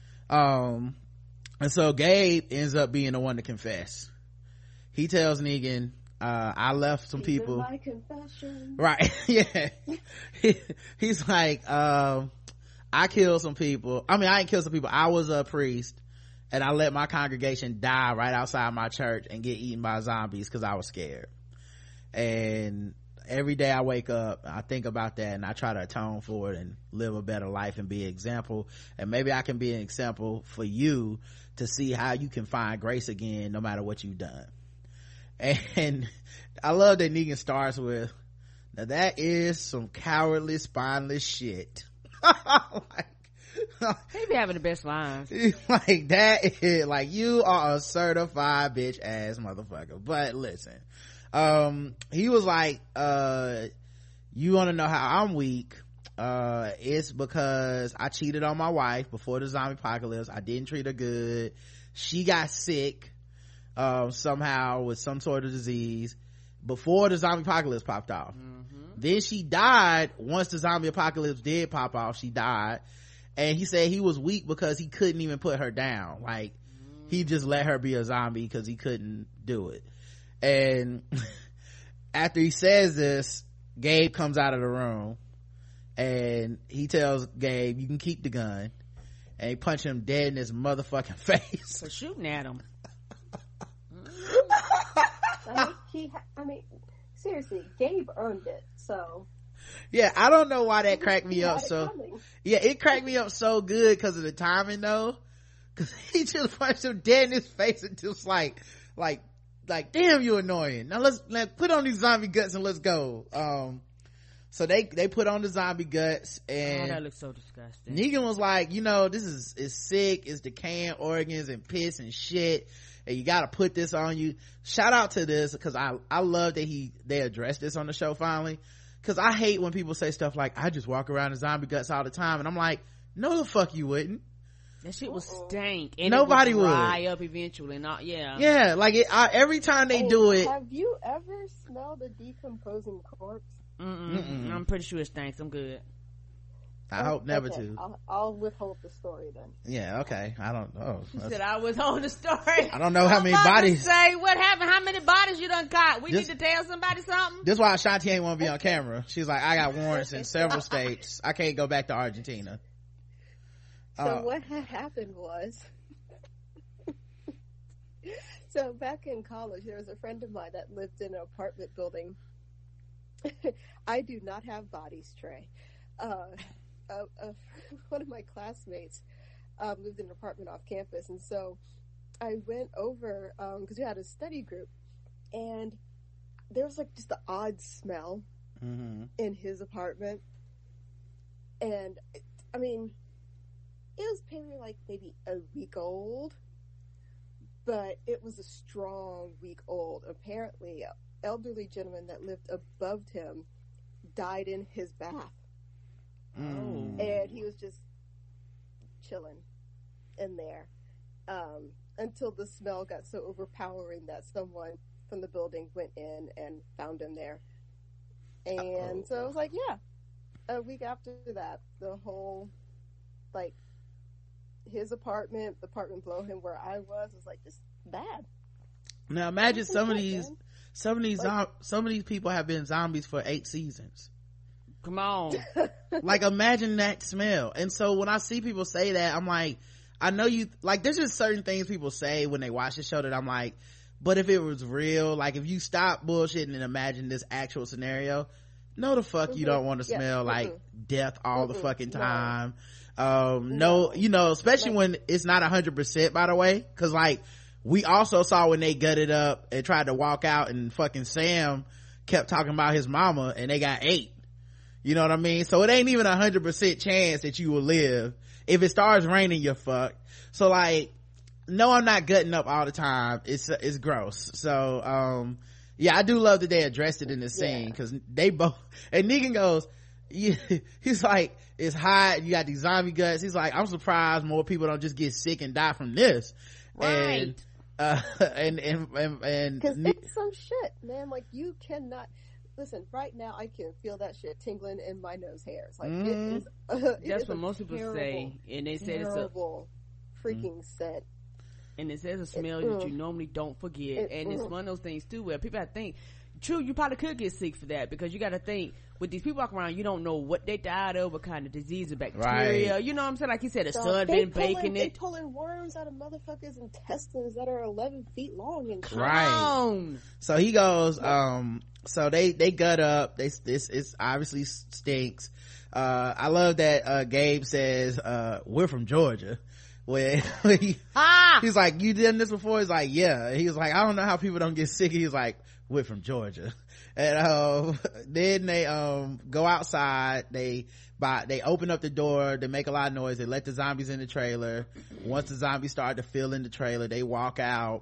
Um, and so Gabe ends up being the one to confess. He tells Negan, uh, I left some These people. are my confessions. Right. Yeah. he, he's like, um, I killed some people. I mean, I didn't kill some people. I was a priest, and I let my congregation die right outside my church and get eaten by zombies because I was scared. And every day I wake up, I think about that, and I try to atone for it and live a better life and be an example. And maybe I can be an example for you to see how you can find grace again no matter what you've done. And I love that Negan starts with, now that is some cowardly, spineless shit. Like, They be having the best lines. like that is, like, you are a certified bitch ass motherfucker. But listen, um, he was like, uh, you want to know how I'm weak? Uh, it's because I cheated on my wife before the zombie apocalypse. I didn't treat her good. She got sick. um somehow with some sort of disease before the zombie apocalypse popped off. Mm-hmm. Then she died once the zombie apocalypse did pop off. She died, and he said he was weak because he couldn't even put her down. Like mm-hmm. he just let her be a zombie because he couldn't do it. And after he says this, Gabe comes out of the room and he tells Gabe, you can keep the gun, and he punched him dead in his motherfucking face for shooting at him. I mean, he ha- I mean seriously, Gabe earned it. So yeah, I don't know why that cracked me up. It So coming. yeah, it cracked me up so good because of the timing though, because he just punched him dead in his face and just like like like damn, you annoying. Now let's let put on these zombie guts and let's go. Um so they they put on the zombie guts, and oh, that looks so disgusting. Negan was like, you know, this is is sick, it's decaying organs and piss and shit, and you gotta put this on you. Shout out to this, because I I love that he they addressed this on the show finally, because I hate when people say stuff like, I just walk around in zombie guts all the time, and I'm like, no the fuck you wouldn't. That shit was stank, and nobody it would dry would up eventually. Not yeah, yeah. Like it, I, every time they Hey, do it. Have you ever smelled a decomposing corpse? Mm-mm. Mm-mm. I'm pretty sure it stinks. I'm good. I hope never okay. to. I'll, I'll withhold the story then. Yeah, okay. I don't know. She said I was on the story. I don't know how I'm many about to bodies. Say what happened? How many bodies you done caught? We This- need to tell somebody something. This is why Ashanti ain't want to be on camera. She's like, I got warrants in several states. I can't go back to Argentina. So Uh, what had happened was, so back in college, there was a friend of mine that lived in an apartment building. I do not have bodies, Trey. Uh, uh, uh, one of my classmates um, lived in an apartment off campus, and so I went over because um, we had a study group, and there was like just the odd smell mm-hmm. in his apartment, and I mean, it was maybe like maybe a week old, but it was a strong week old. Apparently, an elderly gentleman that lived above him died in his bath. Mm. And he was just chilling in there um, until the smell got so overpowering that someone from the building went in and found him there. And Uh-oh. so it was like, yeah, a week after that, the whole, like, his apartment, the apartment below him where I was, was like just bad. Now imagine some of these, man. some of these, Like- zom- some of these people have been zombies for eight seasons. Come on. Like imagine that smell. And so when I see people say that, I'm like, I know you, like there's just certain things people say when they watch the show that I'm like, but if it was real, like if you stop bullshitting and imagine this actual scenario, no the fuck mm-hmm. you don't want to Yeah. smell mm-hmm. like death all mm-hmm. the fucking No. time. Um, no, No. you know, especially Like- when it's not a hundred percent, by the way, cause like we also saw when they gutted up and tried to walk out and fucking Sam kept talking about his mama and they got eight. You know what I mean? So it ain't even a hundred percent chance that you will live. If it starts raining, you're fucked. So like, no, I'm not gutting up all the time. It's, it's gross. So, um, yeah, I do love that they addressed it in this scene, Yeah. cause they both, and Negan goes, yeah, he's like, it's hot, you got these zombie guts. He's like, I'm surprised more people don't just get sick and die from this. Right. And, uh, and, and, and, and, Because Ne- it's some shit, man. Like, you cannot... Listen, right now, I can feel that shit tingling in my nose hairs. Like, Mhm. it is... Uh, it That's is what a most people terrible, say, and they said it's a terrible freaking scent. and it says a smell It- that you normally don't forget, It- and it's mm. one of those things too where people have to think. True, you probably could get sick for that because you got to think with these people walking around, you don't know what they died of, what kind of disease or bacteria. Right. You know what I'm saying? Like you said, the So sun they been pulling, baking they it. pulling worms out of motherfuckers' intestines that are eleven feet long and shit. Right. On. So he goes, um, so they, they gut up. They, this, it's obviously stinks. Uh, I love that, uh, Gabe says, uh, we're from Georgia. When he, Ah! he's like, you done this before? He's like, yeah. He was like, I don't know how people don't get sick. He's like, we're from Georgia. And, um, then they, um, go outside. They, by, they open up the door. They make a lot of noise. They let the zombies in the trailer. Once the zombies start to fill in the trailer, they walk out.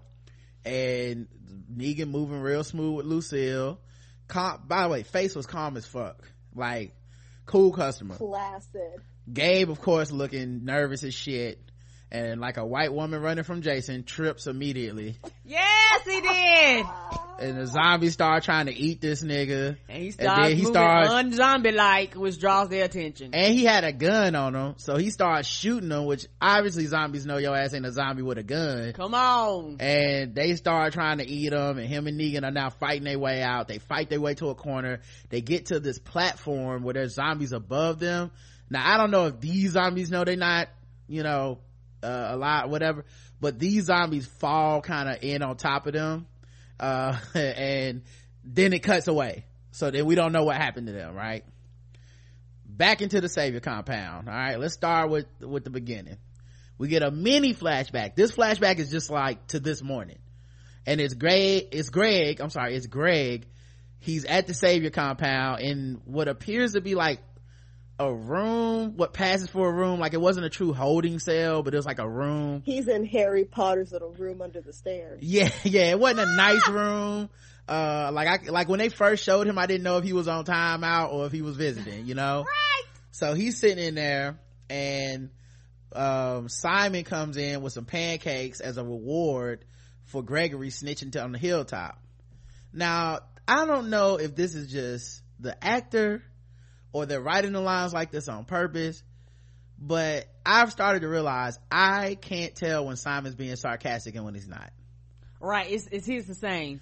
And Negan moving real smooth with Lucille. Calm, by the way, face was calm as fuck. Like, cool customer. Placid. Gabe, of course, looking nervous as shit. and like a white woman running from Jason, trips immediately. Yes, he did. And the zombies start trying to eat this nigga. And he starts he moving starts, un-zombie-like, which draws their attention. And he had a gun on him, so he starts shooting them, which obviously zombies know your ass ain't a zombie with a gun. Come on. And they start trying to eat him, and him and Negan are now fighting their way out. They fight their way to a corner. They get to this platform where there's zombies above them. Now, I don't know if these zombies know they're not, you know, uh, alive, whatever, but these zombies fall kind of in on top of them. Uh, and then it cuts away. So then we don't know what happened to them, right? Back into the Savior compound. All right, let's start with, with the beginning. We get a mini flashback. This flashback is just like to this morning. And it's Greg, it's Greg, I'm sorry, it's Greg. He's at the Savior compound in what appears to be like a room, what passes for a room. Like it wasn't a true holding cell, but it was like a room. He's in Harry Potter's little room under the stairs. Yeah, yeah, it wasn't a nice room. Uh, like I, like when they first showed him, I didn't know if he was on timeout or if he was visiting, you know? Right. So he's sitting in there, and um, Simon comes in with some pancakes as a reward for Gregory snitching to, on the hilltop. Now, I don't know if this is just the actor or they're writing the lines like this on purpose, but I've started to realize I can't tell when Simon's being sarcastic and when he's not. Right, it's, it's he's the same.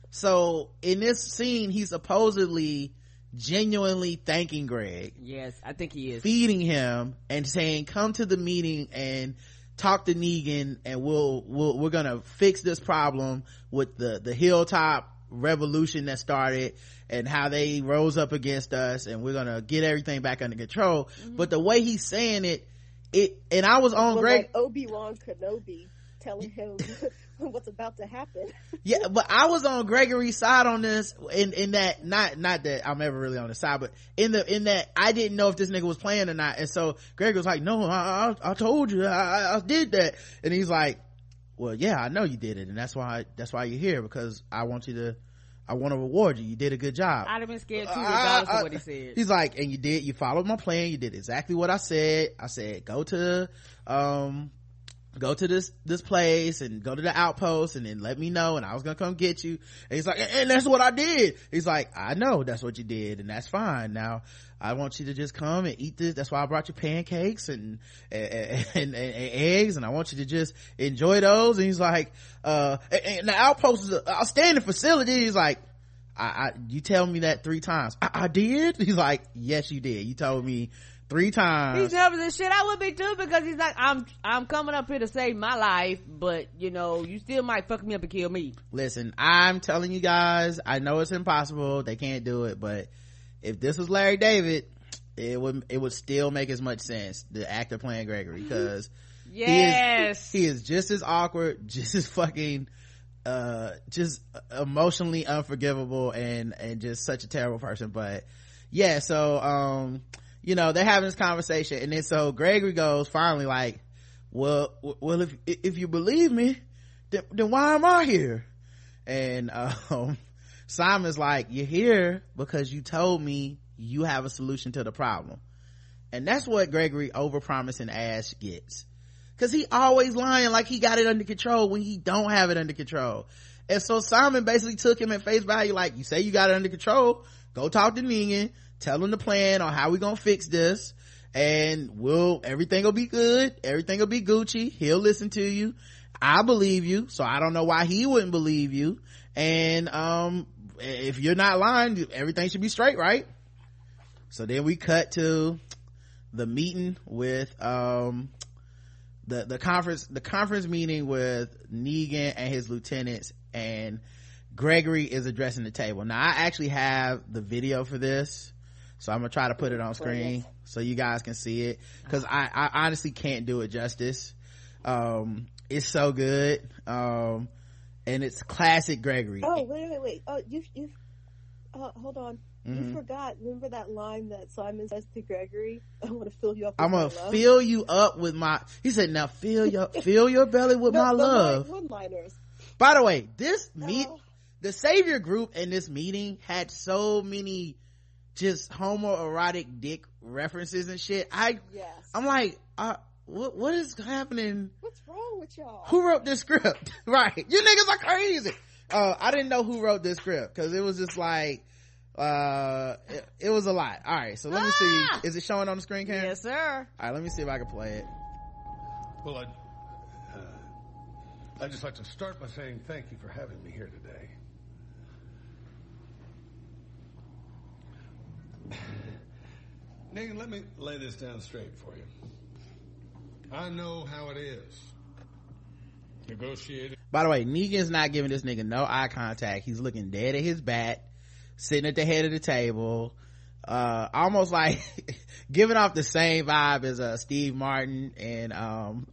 So in this scene, he's supposedly genuinely thanking Greg. Yes, I think he is. Feeding him and saying, come to the meeting and talk to Negan, and we'll, we'll we're gonna fix this problem with the the hilltop revolution that started and how they rose up against us, and we're gonna get everything back under control. Mm-hmm. But the way he's saying it, it and I was on well, Greg like Obi-Wan Kenobi telling him what's about to happen. Yeah, but I was on Gregory's side on this, in in that not not that I'm ever really on the side, but in the in that I didn't know if this nigga was playing or not. And so Gregory was like, no, I I, I told you I, I did that. And he's like, well, yeah, I know you did it, and that's why that's why you're here, because I want you to I want to reward you. You did a good job. I'd have been scared too, regardless I, I, of what he said. He's like, and you did, you followed my plan. You did exactly what I said. I said, go to, um, go to this, this place and go to the outpost and then let me know, and I was gonna come get you. And he's like, and, and that's what I did. He's like, I know that's what you did, and that's fine. Now, I want you to just come and eat this. That's why I brought you pancakes and, and, and, and, and eggs, and I want you to just enjoy those. And he's like, uh, and, and the outpost is an outstanding facility. He's like, I, I, you tell me that three times. I, I did? He's like, yes, you did. You told me three times. He's nervous as shit. I would be too, because he's like, I'm, I'm coming up here to save my life, but you know, you still might fuck me up and kill me. Listen, I'm telling you guys, I know it's impossible. They can't do it, but if this was Larry David, it would, it would still make as much sense. The actor playing Gregory, because yes, he is, he is just as awkward, just as fucking, uh, just emotionally unforgivable, and, and just such a terrible person. But yeah, so, um, you know, they're having this conversation, and then so Gregory goes finally like, well, well, if, if you believe me, then, then why am I here? And, um, Simon's like, you're here because you told me you have a solution to the problem. And that's what Gregory overpromising ass gets, because he always lying like he got it under control when he don't have it under control. And so Simon basically took him at face value, like, you say you got it under control, go talk to Negan, tell him the plan on how we gonna fix this, and we'll everything will be good, everything will be Gucci, he'll listen to you, I believe you, so I don't know why he wouldn't believe you. And um if you're not lying, everything should be straight, right? So then we cut to the meeting with um the the conference the conference meeting with Negan and his lieutenants, and Gregory is addressing the table. Now I actually have the video for this, so I'm gonna try to put it on screen so you guys can see it, because I, I honestly can't do it justice. Um it's so good, um and it's classic Gregory. Oh, wait, wait, wait. Oh, you, you, uh, hold on. Mm-hmm. You forgot. Remember that line that Simon says to Gregory? I want to fill you up with I'm my gonna love. fill you up with my, he said, now fill your, fill your belly with No, my the love. One liners. By the way, this meet, Oh. the Savior group in this meeting had so many just homoerotic dick references and shit. I, Yes. I'm like, are, what, what is happening? What's wrong with y'all? Who wrote this script? Right. You niggas are crazy. Uh, I didn't know who wrote this script because it was just like, uh, it, it was a lot. All right. So let me Ah! see. Is it showing on the screen, Karen? Yes, sir. All right. Let me see if I can play it. Well, I'd, uh, I'd just like to start by saying thank you for having me here today. Negan, let me lay this down straight for you. I know how it is. Negotiating. By the way, Negan's not giving this nigga no eye contact. He's looking dead at his bat, sitting at the head of the table, uh, almost like giving off the same vibe as uh, Steve Martin and um,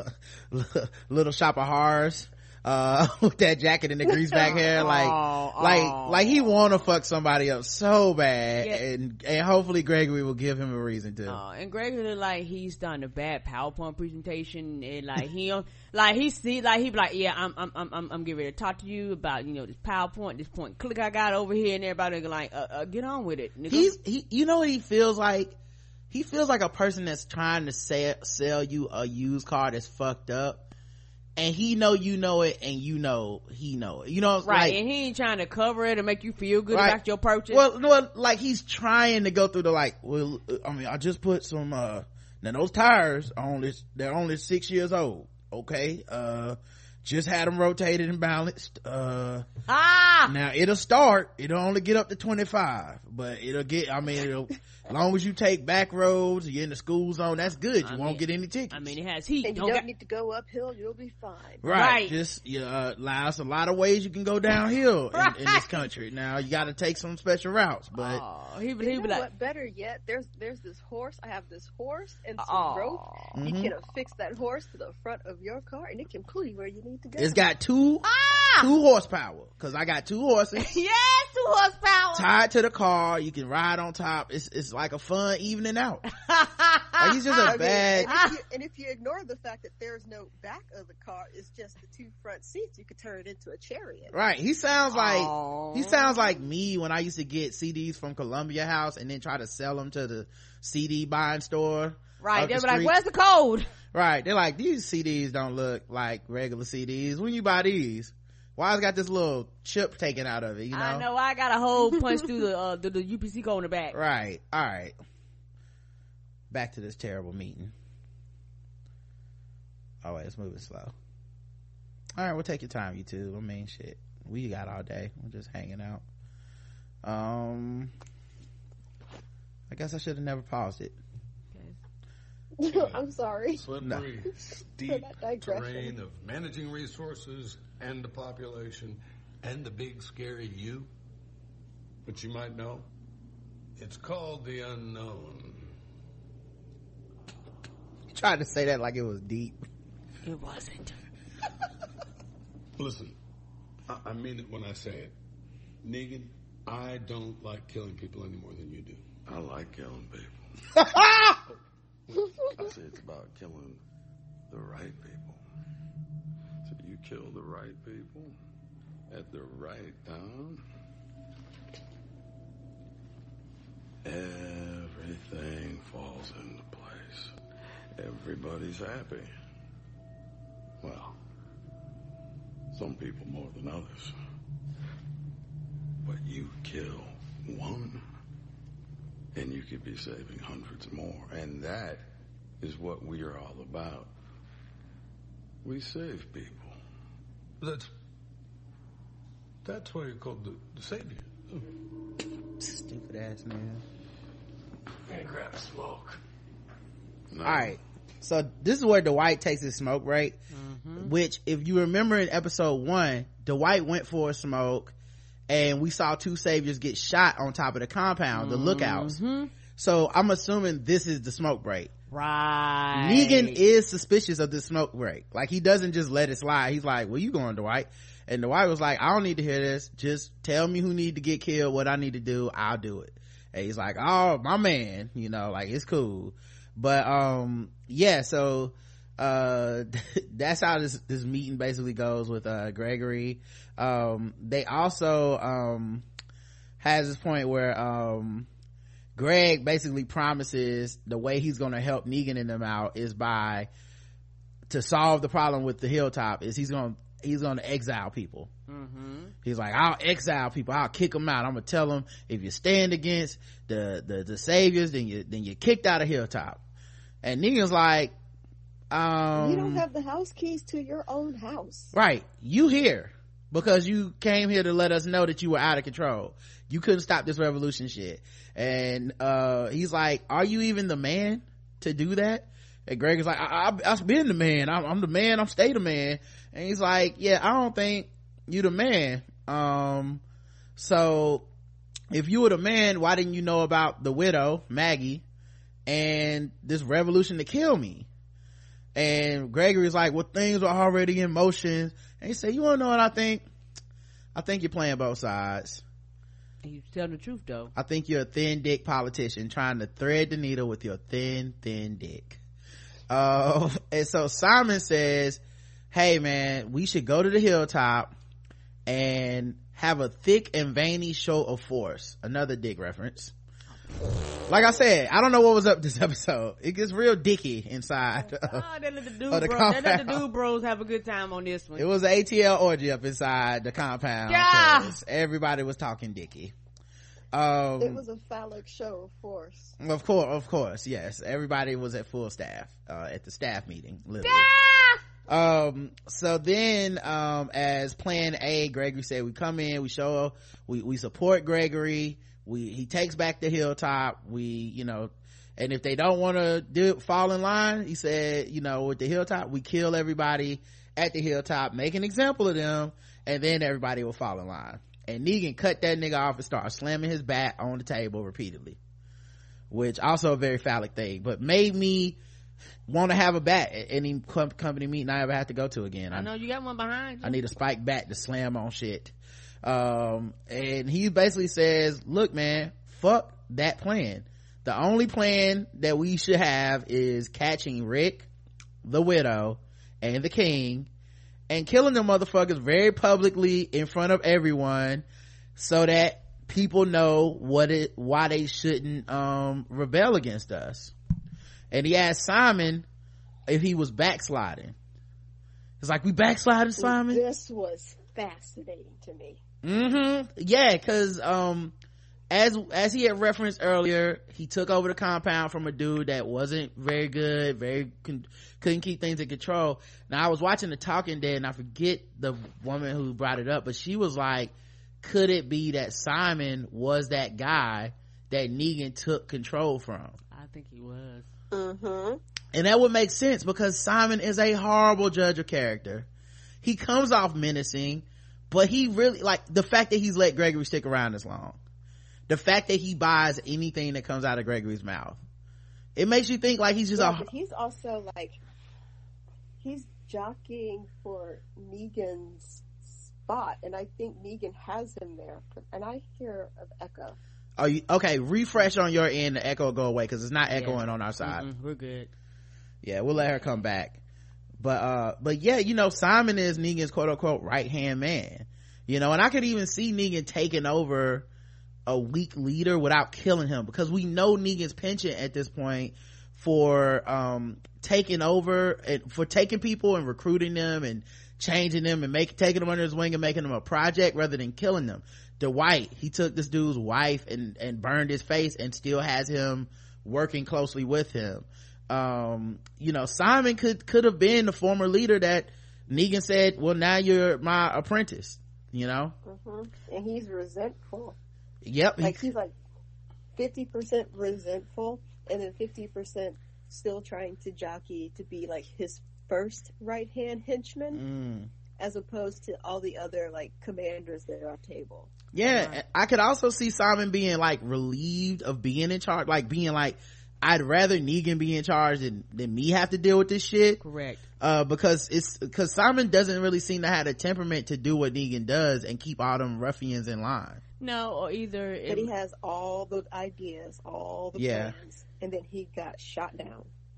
Little Shop of Horrors. Uh, with that jacket and the greaseback hair, like, Oh, like, oh. like he wanna fuck somebody up so bad, Yeah. and and hopefully Gregory will give him a reason to. Uh, and Gregory, like, he's done a bad PowerPoint presentation, and like he, don't- like he see, like he be like, yeah, I'm, I'm, I'm, I'm, I'm getting ready to talk to you about, you know, this PowerPoint, this point click I got over here, and everybody like, uh, uh get on with it, nigga. He's he, you know what he feels like? He feels like a person that's trying to sell sell you a used car that's fucked up. And he know you know it, and you know he know it. You know, right, like, and he ain't trying to cover it or make you feel good right. about your purchase. Well, no, like he's trying to go through the like. Well, I mean, I just put some. uh Now those tires are only they're only six years old. Okay, uh, just had them rotated and balanced. Uh, ah, now it'll start. It'll only get up to twenty-five, but it'll get. I mean, it'll. As long as you take back roads, you're in the school zone, that's good. You I won't mean- get any tickets. I mean, it has heat. And you Don't don't got- need to go uphill. You'll be fine. Right. Right. Just, yeah, uh, allows a lot of ways you can go downhill in, in this Right. country. Now, you gotta take some special routes, but oh, he be, You he know be like, what? Better yet, there's there's this horse. I have this horse and some oh, rope. You Mhm. can affix that horse to the front of your car, and it can pull you where you need to go. it's got two, ah, two horsepower. Cause I got two horses yes, two horsepower. tied to the car. You can ride on top. It's, it's like a fun evening out. Like he's just I a mean, bad, and, if you, and if you ignore the fact that there's no back of the car, it's just the two front seats. You could turn it into a chariot. right. He sounds like, Oh. he sounds like me when I used to get C Ds from Columbia House and then try to sell them to the C D buying store. Right, up they the be like, street. where's the code? Right. They're like, these C Ds don't look like regular C Ds. When you buy these, why it's got this little chip taken out of it, you know? I know, I got a hole punched through the, uh, the, the U P C code in the back. Right. All right. Back to this terrible meeting. Oh wait, it's moving slow. All right, we'll take your time, you two. I mean, shit. We got all day. We're just hanging out. Um, I guess I should have never paused it. I'm sorry. Slippery, steep that digression. terrain of managing resources and the population and the big scary you. But you might know, it's called the unknown. You tried to say that like it was deep. It wasn't. Listen, I, I mean it when I say it. Negan, I don't like killing people any more than you do. I like killing people. I say it's about killing the right people. So you kill the right people at the right time, everything falls into place. Everybody's happy. Well, some people more than others. But you kill one, and you could be saving hundreds more. And that is what we are all about. We save people. That's that's why you're called the, the savior. Stupid ass man. Hey, grab a smoke. No. All right. So this is where Dwight takes his smoke break, Mm-hmm. which if you remember in episode one, Dwight went for a smoke and we saw two saviors get shot on top of the compound, the lookouts. Mm-hmm. So I'm assuming this is the smoke break. Right. Negan is suspicious of the smoke break. Like he doesn't just let it slide. He's like, where you going, Dwight? And Dwight was like, I don't need to hear this. Just tell me who need to get killed, what I need to do. I'll do it. And he's like, oh, my man, you know, like it's cool. But, um, yeah, so, uh, that's how this, this meeting basically goes with, uh, Gregory. Um, they also, um, has this point where, um, Greg basically promises the way he's gonna help Negan and them out is by to solve the problem with the Hilltop is he's gonna he's gonna exile people. Mm-hmm. He's like, I'll exile people, I'll kick them out, I'm gonna tell them if you stand against the the, the saviors, then you then you're kicked out of Hilltop. And Negan's like, um you don't have the house keys to your own house, right? You here because you came here to let us know that you were out of control, you couldn't stop this revolution shit. And uh he's like, are you even the man to do that? And Greg is like, I, I, I've been the man, I'm, I'm the man, I'm stay the man. And he's like, yeah, I don't think you the man. Um so if you were the man, why didn't you know about the widow Maggie and this revolution to kill me? And Gregory's like, well, things were already in motion. And he said, you want to know what I think? I think you're playing both sides. You telling the truth though. I think you're a thin dick politician trying to thread the needle with your thin thin dick. Uh, and so Simon says, hey man, we should go to the Hilltop and have a thick and veiny show of force. Another dick reference. Like I said, I don't know what was up this episode. It gets real dicky inside. Oh, they let the dude the bros, they let the dude bros have a good time on this one. It was an A T L orgy up inside the compound. Yeah. 'Cause everybody was talking dicky. Um, it was a phallic show of force. Of course, of course, yes. Everybody was at full staff, uh, at the staff meeting, literally. Yeah. Um, so then, um, as plan A, Gregory said, we come in, we show, we, we support Gregory. We, he takes back the Hilltop. We, you know, and if they don't want to do fall in line, he said, you know, with the Hilltop, we kill everybody at the Hilltop, make an example of them, and then everybody will fall in line. And Negan cut that nigga off and started slamming his bat on the table repeatedly, which also a very phallic thing, but made me want to have a bat at any company meeting I ever have to go to again. I, I know you got one behind you. I need a spike bat to slam on shit. Um, and he basically says, look man, fuck that plan. The only plan that we should have is catching Rick, the widow, and the king, and killing them motherfuckers very publicly in front of everyone so that people know what it, why they shouldn't, um, rebel against us. And he asked Simon if he was backsliding. It's like, we backsliding, Simon? This was fascinating to me. Mm-hmm. Yeah, cause, um, as, as he had referenced earlier, he took over the compound from a dude that wasn't very good, very, con- couldn't keep things in control. Now, I was watching The Talking Dead and I forget the woman who brought it up, but she was like, could it be that Simon was that guy that Negan took control from? I think he was. Mm-hmm. And that would make sense because Simon is a horrible judge of character. He comes off menacing, but he really, like, the fact that he's let Gregory stick around this long, the fact that he buys anything that comes out of Gregory's mouth, it makes you think like he's just yeah, a, but he's also like, he's jockeying for Negan's spot, and I think Negan has him there, and I hear of echo. Are you okay? Refresh on your end, the echo go away because it's not echoing yeah. on our side. Mm-mm, we're good. Yeah, we'll let her come back. But uh, but yeah, you know, Simon is Negan's quote unquote right hand man. You know, and I could even see Negan taking over a weak leader without killing him, because we know Negan's penchant at this point for um taking over and for taking people and recruiting them and changing them and make taking them under his wing and making them a project rather than killing them. Dwight, he took this dude's wife and and burned his face and still has him working closely with him. Um you know, Simon could could have been the former leader that Negan said, well, now you're my apprentice, you know. Mm-hmm. And he's resentful. Yep. Like he's like fifty percent resentful and then fifty percent still trying to jockey to be like his first right hand henchman, mm. as opposed to all the other like commanders that are on table. Yeah, uh-huh. I could also see Simon being like relieved of being in charge, like being like, I'd rather Negan be in charge than, than me have to deal with this shit. Correct. Uh, because it's, because Simon doesn't really seem to have the temperament to do what Negan does and keep all them ruffians in line. No, or either. But it, he has all the ideas, all the yeah. plans, and then he got shot down.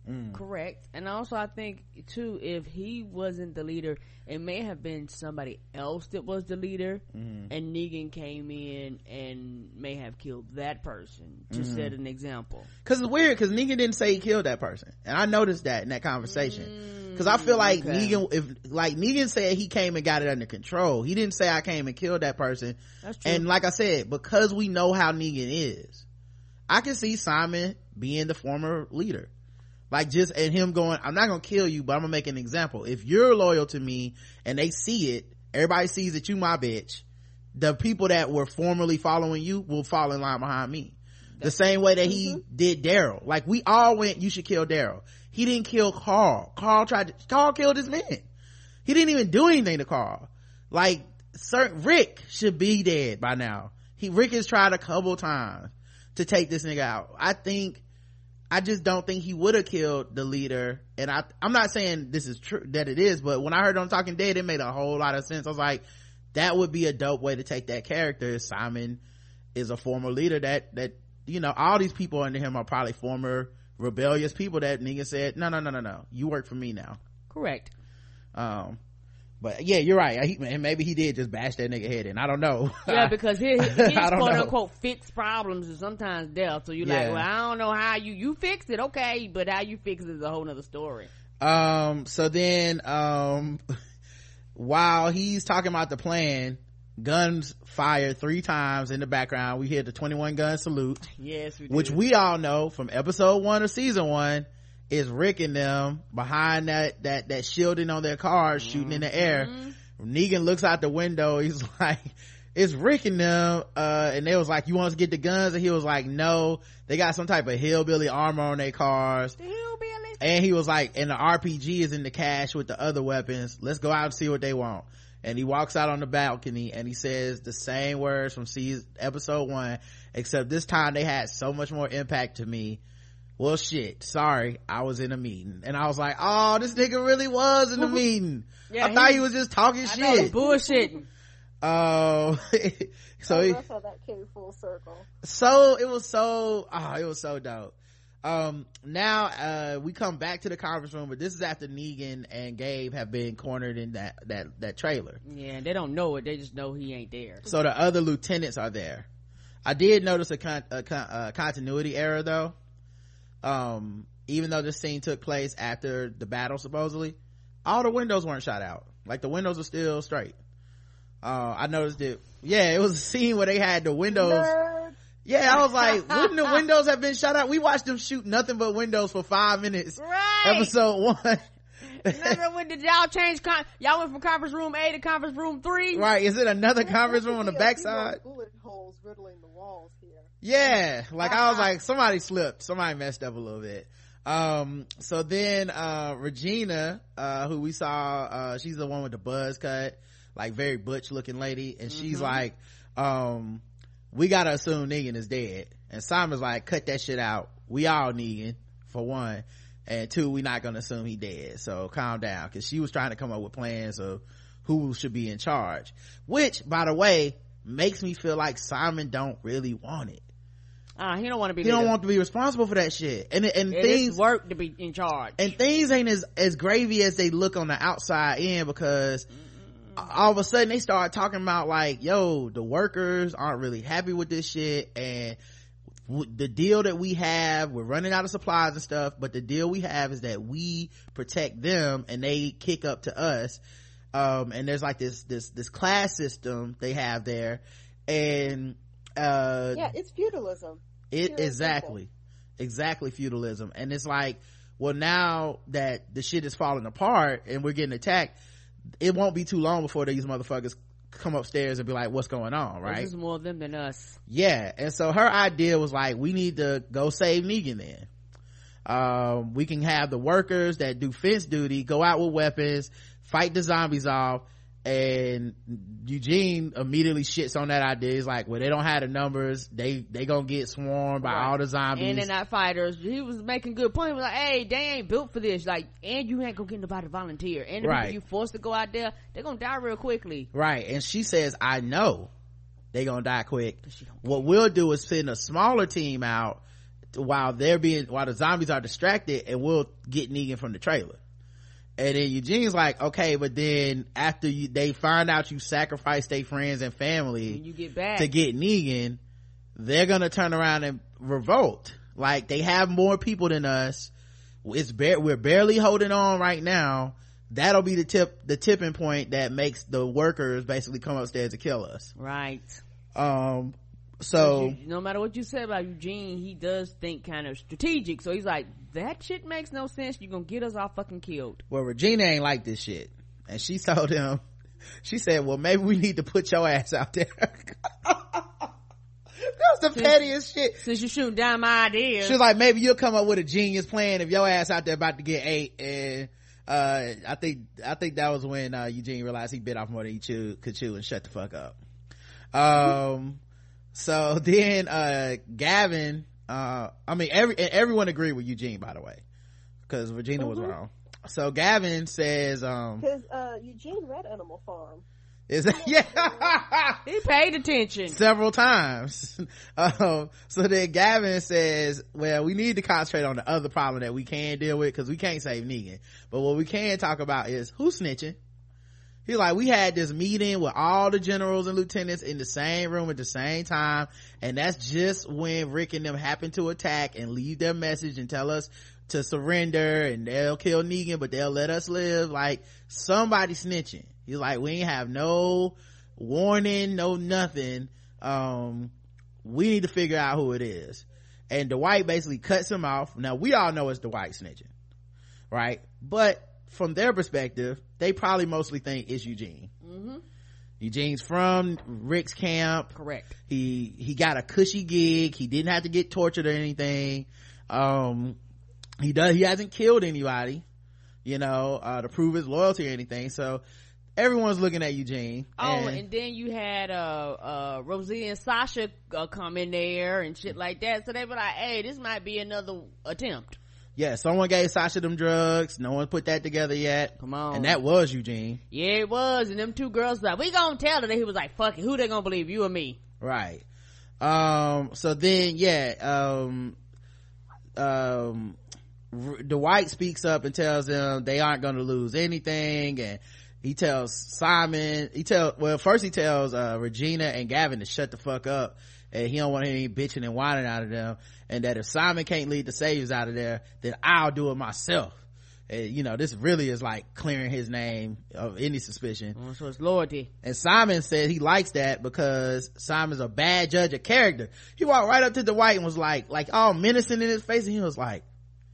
Mm. Correct. And also I think too, if he wasn't the leader, it may have been somebody else that was the leader, mm. and Negan came in and may have killed that person to mm. set an example. Cause it's weird, cause Negan didn't say he killed that person, and I noticed that in that conversation. Mm, cause I feel like okay. Negan, if like Negan said he came and got it under control, he didn't say I came and killed that person. That's true. And like I said, because we know how Negan is, I can see Simon being the former leader. Like just, and him going, I'm not gonna kill you, but I'm gonna make an example. If you're loyal to me and they see it, everybody sees that you my bitch, the people that were formerly following you will fall in line behind me. That's the same way that he mm-hmm. did Daryl. Like we all went, you should kill Daryl. He didn't kill Carl. Carl tried to, Carl killed his men. He didn't even do anything to Carl. Like, Sir Rick should be dead by now. He, Rick has tried a couple times to take this nigga out. I think, I just don't think he would have killed the leader. And I, I'm not saying this is true, that it is, but when I heard on Talking Dead, it made a whole lot of sense. I was like, that would be a dope way to take that character. Simon is a former leader that, that, you know, all these people under him are probably former rebellious people that Negan said, no, no, no, no, no. You work for me now. Correct. Um, but yeah, you're right. He, and maybe he did just bash that nigga head in. I don't know. Yeah, because his, his quote unquote fixed problems is sometimes death. So you're yeah. like, well, I don't know how you, you fixed it. Okay. But how you fix it is a whole nother story. Um, so then, um, while he's talking about the plan, guns fired three times in the background. We hear the twenty-one gun salute. Yes, we which do. we all know from episode one of season one is Rick and them behind that, that, that shielding on their cars, mm-hmm. shooting in the air. Negan looks out the window. He's like, it's Rick and them. Uh, and they was like, you want us to get the guns? And he was like, no, they got some type of hillbilly armor on their cars. The hillbilly. And he was like, and the R P G is in the cache with the other weapons. Let's go out and see what they want. And he walks out on the balcony and he says the same words from season, episode one, except this time they had so much more impact to me. Well, shit, sorry, I was in a meeting. And I was like, oh, this nigga really was in a meeting. Yeah, I he, thought he was just talking I shit. Know, bullshitting. Uh, so I he, love how that came full circle. So it was so, oh, it was so dope. Um, now, uh, we come back to the conference room, but this is after Negan and Gabe have been cornered in that, that, that trailer. Yeah, and they don't know it. They just know he ain't there. So the other lieutenants are there. I did notice a, con- a, con- a continuity error though. Um, even though this scene took place after the battle, supposedly, all the windows weren't shot out. Like the windows are still straight. Uh, I noticed it. Yeah, it was a scene where they had the windows. Nerd. Yeah, I was like, wouldn't the windows have been shot out? We watched them shoot nothing but windows for five minutes. Right. Episode one. Remember when did y'all change? Con- y'all went from conference room A to conference room three. Right? Is it another conference room on the backside? Bullet holes riddling the walls here. Yeah, like I was like, somebody slipped, somebody messed up a little bit. Um, so then, uh, Regina, uh, who we saw, uh, she's the one with the buzz cut, like very butch looking lady, and she's mm-hmm. like, um, we gotta assume Negan is dead. And Simon's like, cut that shit out. We all Negan, for one. And two, we not gonna assume he dead. So calm down. Cause she was trying to come up with plans of who should be in charge. Which, by the way, makes me feel like Simon don't really want it. Uh, he don't want to be he leader. don't want to be responsible for that shit. And, and it things is work to be in charge. And things ain't as, as gravy as they look on the outside in, because all of a sudden they start talking about like, yo, the workers aren't really happy with this shit, and the deal that we have, we're running out of supplies and stuff, but the deal we have is that we protect them and they kick up to us. Um, and there's like this, this, this class system they have there. And, uh, yeah, it's feudalism. It, exactly. Simple. Exactly feudalism. And it's like, well, now that the shit is falling apart and we're getting attacked, it won't be too long before these motherfuckers come upstairs and be like, what's going on, right? This is more them than us. Yeah. And so her idea was like, we need to go save Negan then. Um, we can have the workers that do fence duty go out with weapons, fight the zombies off. And Eugene immediately shits on that idea. He's like, well, they don't have the numbers, they they gonna get swarmed by right. all the zombies, and they're not fighters. He was making good point. He was like, hey, they ain't built for this. Like, and you ain't gonna get nobody to volunteer, and the right. people you forced to go out there, they're gonna die real quickly. Right. And she says, I know they gonna die quick. What we'll do is send a smaller team out while they're being while the zombies are distracted, and we'll get Negan from the trailer. And then Eugene's like, okay, but then after you they find out you sacrificed their friends and family when you get back to get Negan, they're gonna turn around and revolt. Like, they have more people than us. It's ba- we're barely holding on right now. That'll be the tip the tipping point that makes the workers basically come upstairs to kill us. Right. Um so you, no matter what you say about Eugene, he does think kind of strategic. So he's like, that shit makes no sense. You're gonna get us all fucking killed. Well, Regina ain't like this shit, and she told him, she said, well, maybe we need to put your ass out there. That was the since, pettiest shit. Since you're shooting down my ideas. She was like, maybe you'll come up with a genius plan if your ass out there about to get ate. And uh I think I think that was when uh Eugene realized he bit off more than he chewed, could chew, and shut the fuck up. Um so then uh Gavin uh I mean every everyone agreed with Eugene, by the way, because Regina mm-hmm. was wrong. So Gavin says um because uh Eugene read Animal Farm. Is that, yeah. He paid attention several times. Um, so then Gavin says, well, we need to concentrate on the other problem that we can deal with, because we can't save Negan. But what we can talk about is who's snitching. He's like, we had this meeting with all the generals and lieutenants in the same room at the same time, and that's just when Rick and them happened to attack and leave their message and tell us to surrender, and they'll kill Negan, but they'll let us live. Like, somebody snitching. He's like, we ain't have no warning, no nothing. Um, we need to figure out who it is. And Dwight basically cuts him off. Now, we all know it's Dwight snitching, right? But from their perspective, they probably mostly think it's Eugene. Mm-hmm. Eugene's from Rick's camp. Correct. He, he got a cushy gig. He didn't have to get tortured or anything. Um, he does, he hasn't killed anybody, you know, uh, to prove his loyalty or anything. So, everyone's looking at Eugene. Oh, and, and then you had uh uh Rosie and Sasha uh, come in there and shit like that. So they were like, hey, this might be another attempt. Yeah, someone gave Sasha them drugs. No one put that together yet. Come on. And that was Eugene. Yeah, it was. And them two girls were like, we gonna tell her. That he was like, fuck it, who they gonna believe, you or me? Right. Um so then yeah um um Dwight speaks up and tells them they aren't gonna lose anything, and he tells Simon, he tell well first he tells uh Regina and Gavin to shut the fuck up, and he don't want any bitching and whining out of them, and that if Simon can't lead the saviors out of there, then I'll do it myself. And you know, this really is like clearing his name of any suspicion. Oh, so it's loyalty. And Simon said he likes that because Simon's a bad judge of character. He walked right up to Dwight and was like like all menacing in his face, and he was like,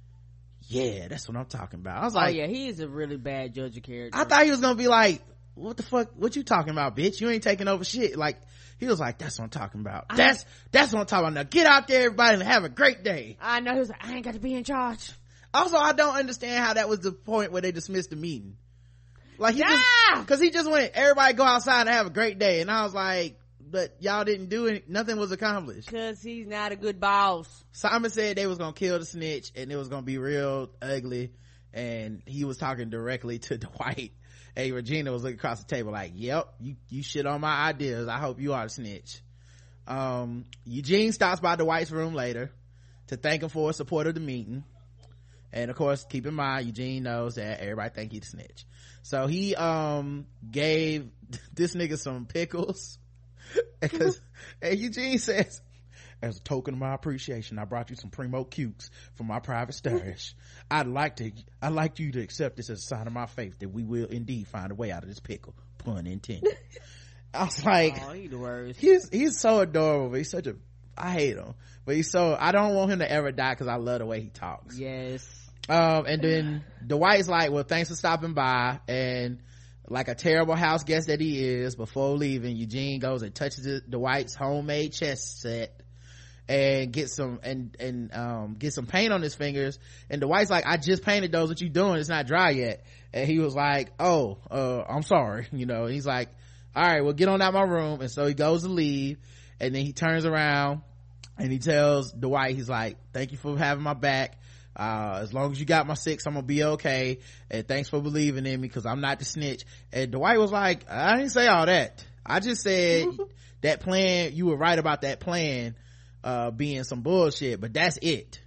yeah, that's what I'm talking about. I was like, oh yeah, he is a really bad judge of character. I thought he was gonna be like, what the fuck, what you talking about, bitch? You ain't taking over shit. Like, he was like, that's what I'm talking about. I, that's that's what I'm talking about. Now get out there, everybody, and have a great day. I know. He was like, I ain't got to be in charge. Also, I don't understand how that was the point where they dismissed the meeting. Like, he yeah! just, cause he just went, everybody go outside and have a great day. And I was like, but y'all didn't do it. Nothing was accomplished. Cause he's not a good boss. Simon said they was gonna kill the snitch, and it was gonna be real ugly. And he was talking directly to Dwight. And Regina was looking across the table like, yep, you, you shit on my ideas. I hope you are the snitch. Um, Eugene stops by Dwight's room later to thank him for his support of the meeting. And of course, keep in mind, Eugene knows that everybody think he's the snitch. So he, um, gave this nigga some pickles. Because, and Eugene says, as a token of my appreciation, I brought you some Primo Cukes from my private stash. I'd like to, I'd like you to accept this as a sign of my faith that we will indeed find a way out of this pickle. Pun intended. I was like, oh, he the worst. He's, he's so adorable, but he's such a, I hate him. But he's so, I don't want him to ever die because I love the way he talks. Yes. Um, and then Dwight's like, well, thanks for stopping by. And like a terrible house guest that he is, before leaving, Eugene goes and touches Dwight's homemade chess set and gets some and and um get some paint on his fingers. And Dwight's like, I just painted those, what you doing? It's not dry yet. And he was like, oh, uh I'm sorry, you know. And he's like, all right, well, get on out my room. And so he goes to leave, and then he turns around and he tells Dwight, he's like, thank you for having my back. Uh, as long as you got my six, I'm gonna be okay. And thanks for believing in me, because I'm not the snitch. And Dwight was like, I didn't say all that. I just said that plan, you were right about that plan. uh being some bullshit, but that's it.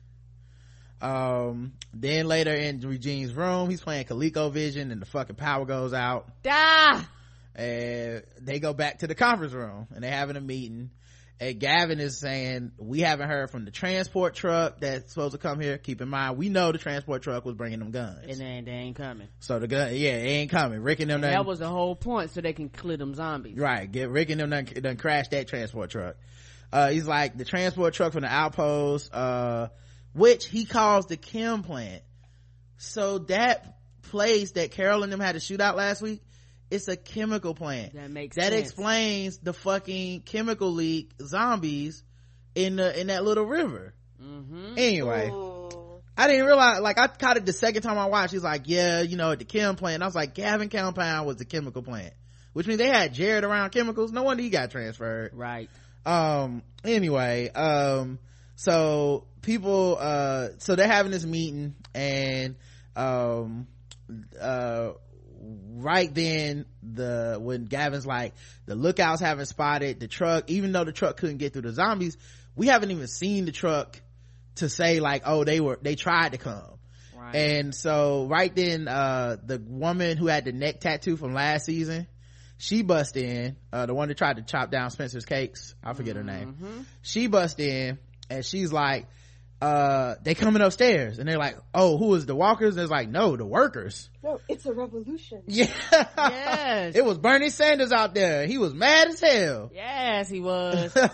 Um then later in Regine's room, he's playing ColecoVision and the fucking power goes out. Ah! And they go back to the conference room and they're having a meeting, and Gavin is saying, we haven't heard from the transport truck that's supposed to come here. Keep in mind, we know the transport truck was bringing them guns, and they, they ain't coming. So the gun, yeah, it ain't coming. Rick and them and done, that was the whole point, so they can clear them zombies. Right, get Rick and them done, done crash that transport truck. Uh he's like, the transport truck from the outpost, uh which he calls the chem plant. So that place that Carol and them had to shoot out last week, it's a chemical plant. That makes that sense. explains the fucking chemical leak zombies in the in that little river. Mm-hmm. Anyway, Ooh. I didn't realize, like, I caught it the second time I watched. He's like, yeah, you know, at the chem plant. I was like, Gavin Compound was the chemical plant, which means they had Jared around chemicals. No wonder he got transferred. Right. Um anyway, um so people uh so they're having this meeting, and um uh right then, the when Gavin's like, the lookouts haven't spotted the truck, even though the truck couldn't get through the zombies. We haven't even seen the truck to say like, oh, they were they tried to come. Right. And so right then, uh the woman who had the neck tattoo from last season, she bust in, uh the one that tried to chop down Spencer's cakes, I forget mm-hmm. her name. She bust in and she's like, uh they coming upstairs, and they're like, oh, who is the walkers? And it's like, no, the workers. No, it's a revolution. Yeah. Yes. It was Bernie Sanders out there. He was mad as hell. Yes, he was. God,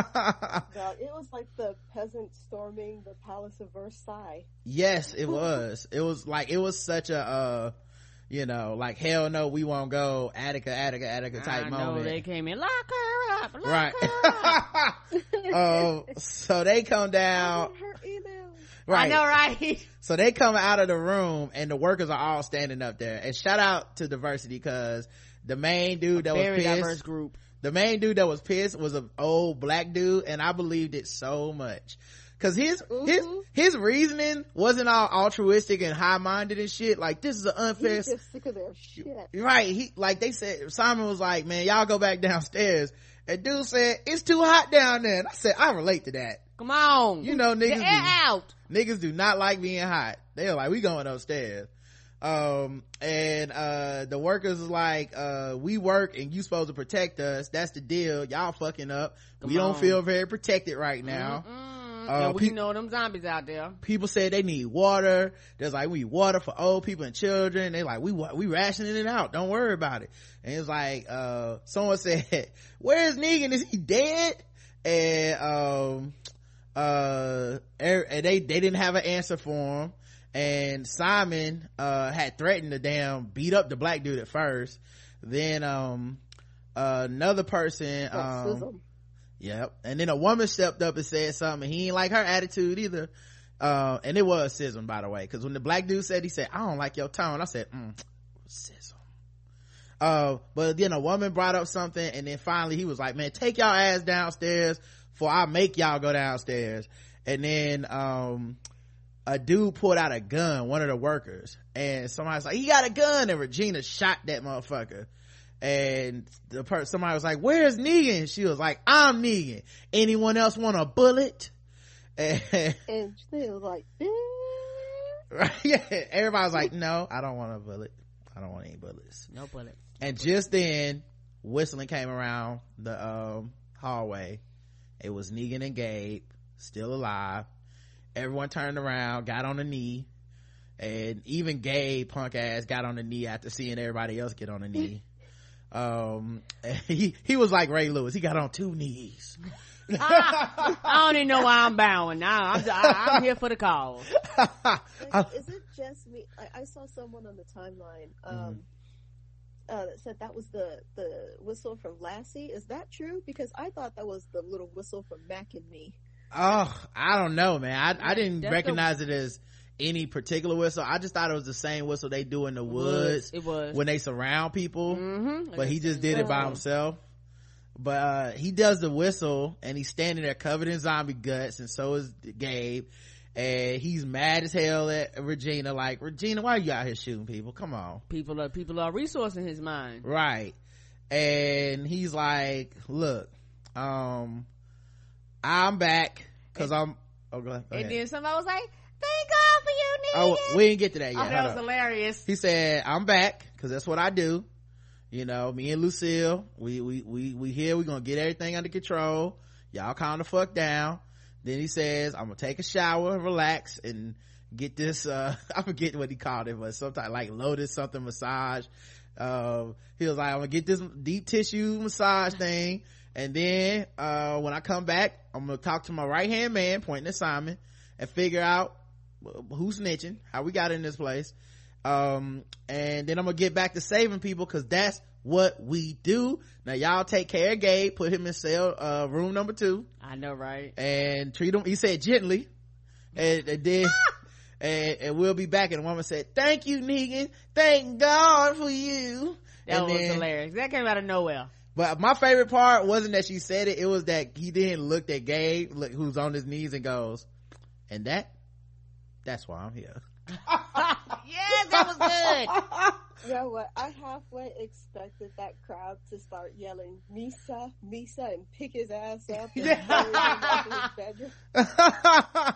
it was like the peasants storming the Palace of Versailles. Yes, it was. It was like, it was such a uh you know, like, hell no, we won't go, Attica, Attica, Attica type I moment. know, they came in, lock her up, lock right. her up. um so they come down. Right. I know, right? So they come out of the room and the workers are all standing up there. And shout out to diversity, because the main dude that Very was pissed, diverse group. the main dude that was pissed was an old black dude, and I believed it so much. Cause his, mm-hmm. his, his reasoning wasn't all altruistic and high-minded and shit. Like, this is an unfair. He's just sick of their shit. Right. He, like they said, Simon was like, man, y'all go back downstairs. And dude said, it's too hot down there. And I said, I relate to that. Come on. You know, niggas Get air do, out. Niggas do not like being hot. They're like, we going upstairs. Um, and, uh, the workers is like, uh, we work and you supposed to protect us. That's the deal. Y'all fucking up. Come we on. Don't feel very protected right now. Mm-mm. Uh, and we pe- know them zombies out there. People said they need water. There's like, we need water for old people and children. They like, we we rationing it out. Don't worry about it. And it's like, uh, someone said, where's Negan? Is he dead? And, um, uh, er, and they, they didn't have an answer for him. And Simon, uh, had threatened to damn beat up the black dude at first. Then, um, uh, another person, um, yep. And then a woman stepped up and said something. He ain't like her attitude either. Uh, and it was schism, by the way. Cause when the black dude said, he said, I don't like your tone. I said, mm, schism. Uh, but then a woman brought up something, and then finally he was like, man, take y'all ass downstairs before I make y'all go downstairs. And then, um, a dude pulled out a gun, one of the workers, and somebody's like, he got a gun, and Regina shot that motherfucker. And the person, somebody was like, where's Negan? She was like, I'm Negan. Anyone else want a bullet? And, and they was like, right, yeah, everybody was like, no, I don't want a bullet. I don't want any bullets. No bullets. And just then, whistling came around the um hallway. It was Negan and Gabe, still alive. Everyone turned around, got on a knee, and even Gabe, punk ass, got on the knee after seeing everybody else get on the knee. um he he was like Ray Lewis. He got on two knees. I, I don't even know why I'm bowing now. I'm, I, I'm here for the cause. Like, is it just me? I, I saw someone on the timeline um mm-hmm. uh that said that was the the whistle from Lassie. Is that true? Because I thought that was the little whistle from Mac and Me. Oh, I don't know, man. I, I didn't That's recognize the- it as any particular whistle. I just thought it was the same whistle they do in the woods. It was when they surround people. Mm-hmm. But he just did it by himself. But uh he does the whistle, and he's standing there covered in zombie guts, and so is Gabe. And he's mad as hell at Regina, like, Regina, why are you out here shooting people? Come on. People are people are resourcing his mind. Right. And he's like, look, um I'm back because I'm oh go ahead, go and ahead. then somebody was like, thank God for you, nigga. Oh, we didn't get to that yet. Oh, that Hold was up. hilarious. He said, I'm back because that's what I do. You know, me and Lucille, we we we we here. We gonna get everything under control. Y'all calm the fuck down. Then he says, I'm gonna take a shower, relax, and get this uh I forget what he called it, but sometimes like lotus something massage. Uh, he was like, I'm gonna get this deep tissue massage thing, and then uh when I come back, I'm gonna talk to my right hand man, pointing at Simon, and figure out who's snitching, how we got in this place. Um and then I'm gonna get back to saving people because that's what we do. Now y'all take care of Gabe, put him in cell uh room number two. I know, right? And treat him, he said, gently. And, and then and, and we'll be back. And the woman said, thank you, Negan, thank God for you. That and was then, hilarious. That came out of nowhere. but my favorite part wasn't that she said it, it was that he then looked at Gabe, look, who's on his knees, and goes, and that that's why I'm here. Yes, that was good. You know what? I halfway expected that crowd to start yelling Misa, Misa, and pick his ass up and carry him into his bedroom.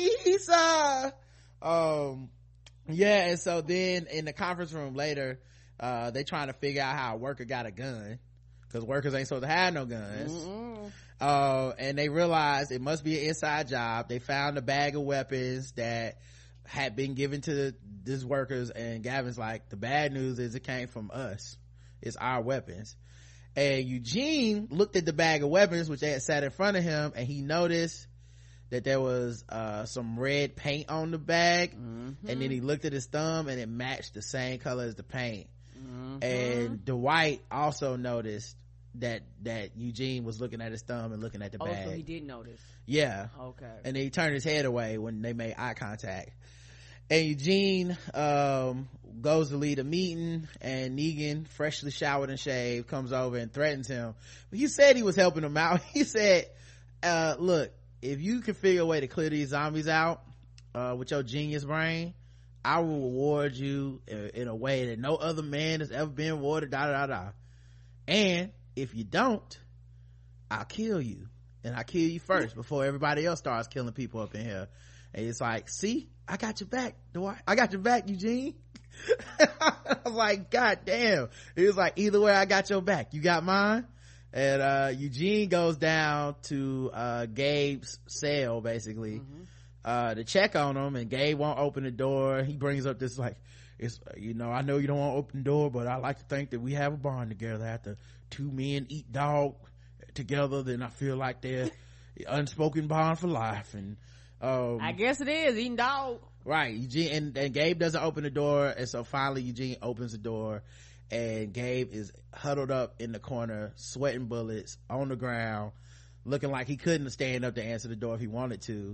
Misa. Um, yeah, and so then in the conference room later, uh, they trying to figure out how a worker got a gun because workers ain't supposed to have no guns. Mm-mm. Uh, and they realized it must be an inside job. They found a bag of weapons that had been given to the, these workers, and Gavin's like, the bad news is it came from us. It's our weapons. And Eugene looked at the bag of weapons which they had sat in front of him, and he noticed that there was uh some red paint on the bag. Mm-hmm. And then he looked at his thumb and it matched the same color as the paint. Mm-hmm. And Dwight also noticed that that Eugene was looking at his thumb and looking at the oh, bag. So he did notice. Yeah. Okay. And then he turned his head away when they made eye contact. And Eugene um goes to lead a meeting, and Negan, freshly showered and shaved, comes over and threatens him. But he said he was helping him out. He said, uh look, if you can figure a way to clear these zombies out uh with your genius brain, I will reward you in, in a way that no other man has ever been rewarded, da da da da. And if you don't, I'll kill you, and I kill you first before everybody else starts killing people up in here. And it's like, see, I got your back, Dwight. I got your back, Eugene. I was like, God damn. He was like, either way, I got your back. You got mine. And uh Eugene goes down to uh Gabe's cell basically, mm-hmm. uh to check on him, and Gabe won't open the door. He brings up this like, it's, you know, I know you don't want to open the door, but I like to think that we have a bond together. After two men eat dog together, then I feel like they're unspoken bond for life. And um I guess it is eating dog, right? Eugene and, and Gabe doesn't open the door, and so finally Eugene opens the door, and Gabe is huddled up in the corner, sweating bullets on the ground, looking like he couldn't stand up to answer the door if he wanted to.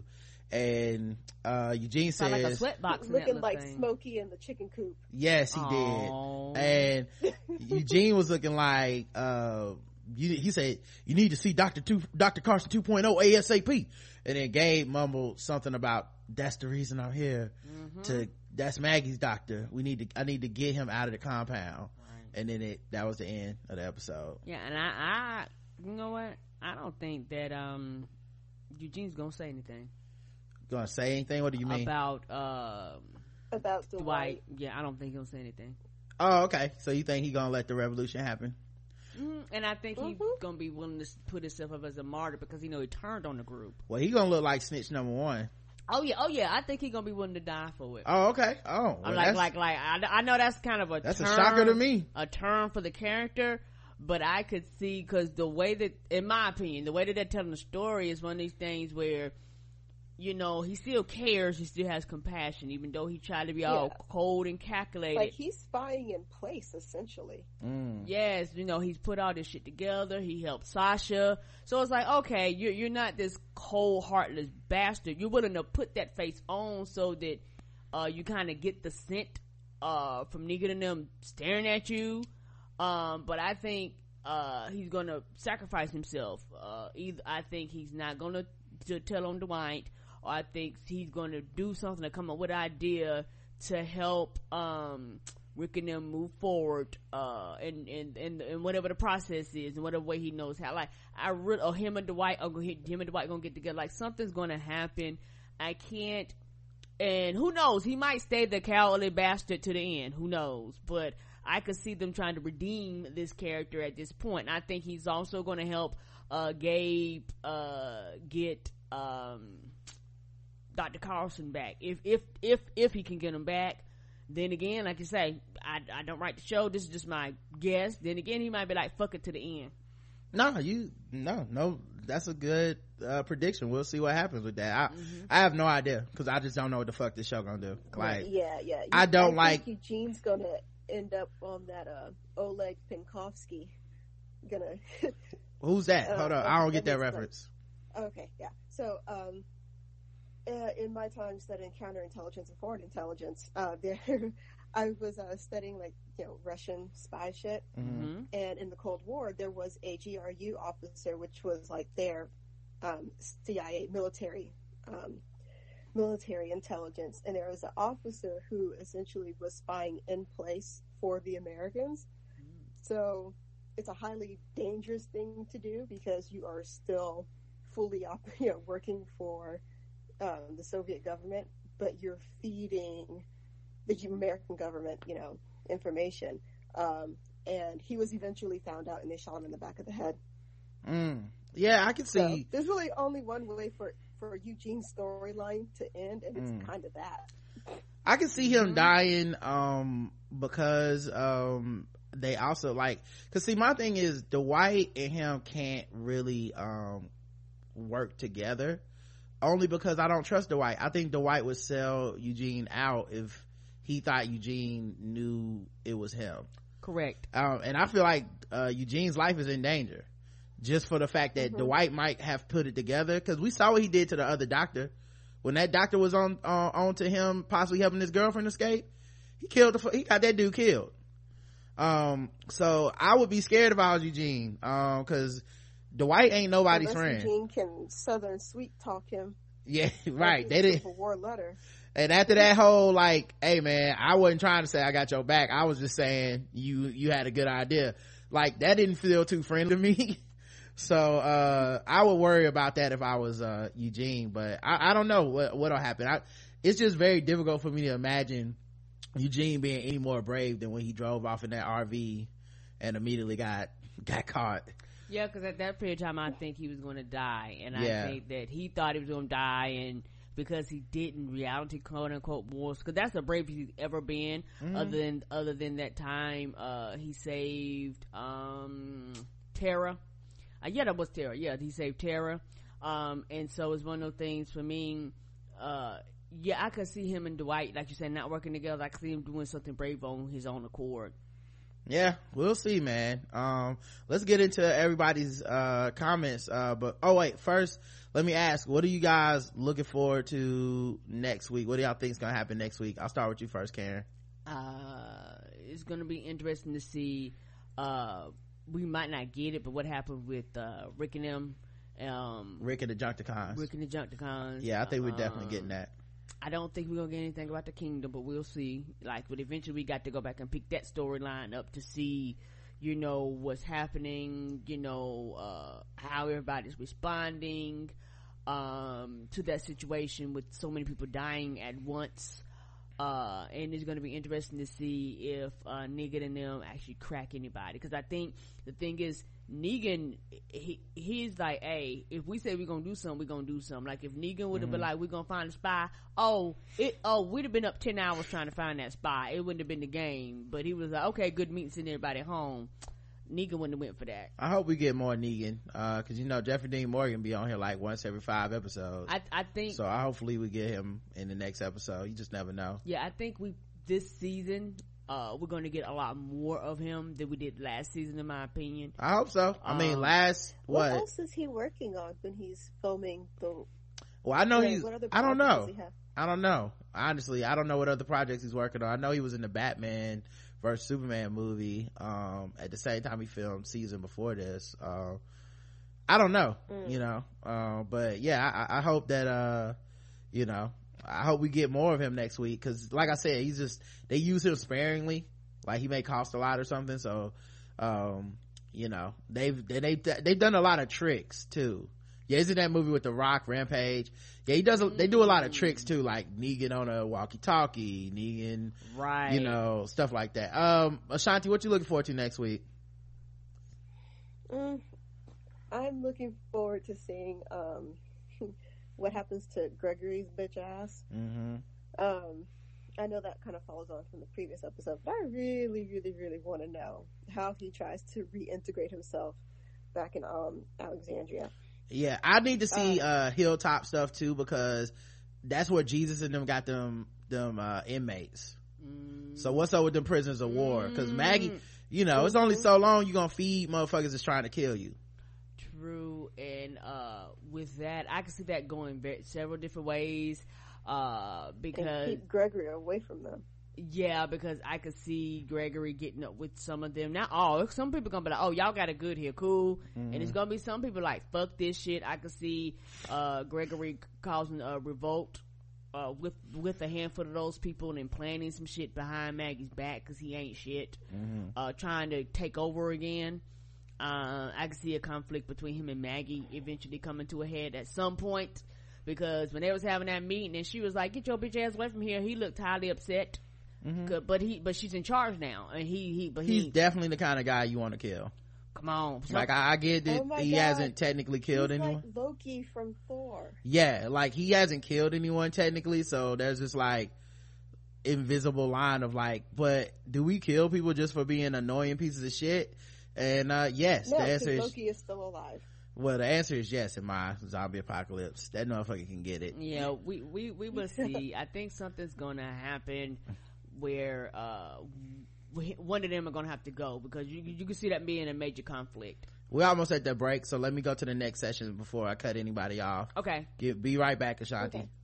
And uh Eugene says, like a sweat box, looking like thing. Smokey in the chicken coop. Yes, he Aww. did. And Eugene was looking like uh you, he said, you need to see Doctor Two, Doctor Carson two point oh ASAP. And then Gabe mumbled something about, that's the reason I'm here. Mm-hmm. To that's Maggie's doctor. We need to I need to get him out of the compound. Right. And then it that was the end of the episode. Yeah, and I, I you know what? I don't think that um Eugene's gonna say anything. Gonna say anything? What do you mean? About um about Dwight. Dwight. Yeah, I don't think he'll say anything. Oh, okay. So you think he gonna let the revolution happen? Mm-hmm. And I think mm-hmm. he's gonna be willing to put himself up as a martyr because he know he turned on the group. Well, he gonna look like snitch number one. Oh yeah, oh yeah. I think he's gonna be willing to die for it. Oh, okay. Oh, well, like like like I, I know that's kind of a that's term, a shocker to me. A term for the character, but I could see, because the way that, in my opinion, the way that they're telling the story is one of these things where, you know, he still cares, he still has compassion, even though he tried to be yeah. all cold and calculated. Like, he's spying in place, essentially. Mm. Yes, you know, he's put all this shit together, he helped Sasha. So it's like, okay, you're, you're not this cold, heartless bastard. You're willing to put that face on so that uh, you kind of get the scent uh, from Negan and them staring at you. Um, but I think uh, he's gonna sacrifice himself. Uh, either I think he's not gonna to tell on Dwight, or I think he's going to do something to come up with an idea to help um, Rick and them move forward, uh, and, and, and, and whatever the process is, and whatever way he knows how. Like, I really, or him and Dwight, or him and Dwight gonna get together. Like, something's gonna happen. I can't, and who knows? He might stay the cowardly bastard to the end. Who knows? But I could see them trying to redeem this character at this point. And I think he's also gonna help, uh, Gabe, uh, get, um, Doctor Carlson back. If, if, if, if he can get him back. Then again, like you say, I, I don't write the show. This is just my guess. Then again, he might be like, fuck it to the end. No, you, no, no, that's a good, uh, prediction. We'll see what happens with that. I, Mm-hmm. I have no idea, cause I just don't know what the fuck this show gonna do. Like, yeah, yeah. I don't I like, think Eugene's gonna end up on that, uh, Oleg Penkovsky. Gonna. who's that? uh, Hold on. I don't get that it's like- reference. Okay, yeah. So, um, uh, in my time studying counterintelligence and foreign intelligence, uh, there, I was uh, studying like you know Russian spy shit, Mm-hmm. and in the Cold War there was a G R U officer, which was like their um, C I A military um, military intelligence, and there was an officer who essentially was spying in place for the Americans. So it's a highly dangerous thing to do because you are still fully op- you know, working for um, the Soviet government, but you're feeding the American government, you know, information. Um, and he was eventually found out, and they shot him in the back of the head. Mm. Yeah, I can see. So there's really only one way for for Eugene's storyline to end, and it's Mm. kind of that. I can see him dying, um, because, um, they also like, cause see, my thing is Dwight and him can't really, um, work together only because I don't trust Dwight. I think Dwight would sell Eugene out if he thought Eugene knew it was him. Correct. Um, and I feel like, uh, Eugene's life is in danger just for the fact that Mm-hmm. Dwight might have put it together. Cause we saw what he did to the other doctor. When that doctor was on, uh, on to him possibly helping his girlfriend escape, he killed the, he got that dude killed. Um, so I would be scared if I was Eugene, um, cause Dwight ain't nobody's Unless friend. Eugene can Southern sweet talk him. Yeah, right. They They didn't. a war letter. And after that whole, like, hey man, I wasn't trying to say I got your back. I was just saying you, you had a good idea. Like, that didn't feel too friendly to me. So, uh, I would worry about that if I was, uh, Eugene, but I, I don't know what, what'll happen. I, it's just very difficult for me to imagine Eugene being any more brave than when he drove off in that R V and immediately got, got caught. Yeah, because at that period of time, I think he was going to die, and Yeah. I think that he thought he was going to die, and because he didn't, reality quote unquote wars, because that's the bravest he's ever been. Mm-hmm. Other than other than that time, uh, he saved um Tara. Uh, yeah, that was Tara. Yeah, he saved Tara. Um, and so it's one of those things for me. Uh, yeah, I could see him and Dwight, like you said, not working together. I could see him doing something brave on his own accord. Yeah, we'll see, man. Um, let's get into everybody's, uh, comments. Uh, but, oh wait, first, let me ask, what are you guys looking forward to next week? What do y'all think is gonna happen next week? I'll start with you first, Karen. Uh, it's gonna be interesting to see, uh, we might not get it, but what happened with, uh, Rick and them, um, Rick and the Junkticons. Rick and the Junkticons. Yeah, I think we're definitely Um, getting that. I don't think we're gonna get anything about the kingdom, but we'll see. Like, but eventually we got to go back and pick that storyline up to see, you know, what's happening, you know, uh, how everybody's responding, um, to that situation with so many people dying at once. Uh, and it's going to be interesting to see if, uh, Negan and them actually crack anybody. Cause I think the thing is, Negan, he, he's like, hey, if we say we're gonna do something, we're gonna do something. Like, if Negan would have been like, we're gonna find a spy, oh, it, oh, we'd have been up ten hours trying to find that spy. It wouldn't have been the game. But he was like, okay, good meeting, sending everybody home. Negan wouldn't have went for that. I hope we get more Negan, uh, cause you know, Jeffrey Dean Morgan be on here like once every five episodes. I, I think, so I hopefully we get him in the next episode. You just never know. yeah, I think we, this season, uh, we're gonna get a lot more of him than we did last season, in my opinion. I hope so. I mean, Um, last, What? what? else is he working on when he's filming the? Well, I know Like, he's, what other I don't projects know. does he have? I don't know. Honestly, I don't know what other projects he's working on. I know he was in the Batman versus Superman movie, um, at the same time he filmed season before this. Um, I don't know, Mm. you know, uh, but yeah, I, I hope that, uh, you know, I hope we get more of him next week. Cause like I said, he's just, they use him sparingly like he may cost a lot or something. So um you know, they've they, they've they've done a lot of tricks too. Yeah, isn't that movie with The Rock, Rampage? Yeah, he does. A, they do a lot of tricks too, like Negan on a walkie-talkie, Negan, right? You know, stuff like that. Um, Ashanti, what you looking forward to next week? Mm, I'm looking forward to seeing um what happens to Gregory's bitch ass. Mm-hmm. Um, I know that kind of follows on from the previous episode, but I really, really, really want to know how he tries to reintegrate himself back in um Alexandria. Yeah, I need to see uh, uh Hilltop stuff too, because that's where Jesus and them got them them uh inmates. Mm. So what's up with them prisoners of war? Because Maggie, you know, it's only so long you gonna feed motherfuckers that's trying to kill you. True. And uh with that, I can see that going very, several different ways, uh because and keep Gregory away from them. Yeah, because I could see Gregory getting up with some of them. Not all. Some people gonna be like, oh, y'all got it good here, cool. Mm-hmm. And it's gonna be some people like, fuck this shit. I could see uh Gregory causing a revolt uh with with a handful of those people and then planning some shit behind Maggie's back because he ain't shit. Mm-hmm. Uh trying to take over again. uh I could see a conflict between him and Maggie eventually coming to a head at some point, because when they was having that meeting and she was like, get your bitch ass away from here, he looked highly upset. Mm-hmm. But he, but she's in charge now, and he, he, but he's he, definitely the kind of guy you want to kill. Come on, so, like I, I get that oh he God. hasn't technically killed he's anyone. Like Loki from Thor. Yeah, like he hasn't killed anyone technically, so there's this like invisible line of like, but do we kill people just for being annoying pieces of shit? And uh yes, no, the answer is Loki is still alive. Well, the answer is yes in my zombie apocalypse. That motherfucker can get it. Yeah, we we we will see. I think something's gonna happen where uh one of them are gonna have to go, because you you can see that being a major conflict. We're almost at the break, so let me go to the next session before I cut anybody off. Okay. Get, be right back, Ashanti. Okay.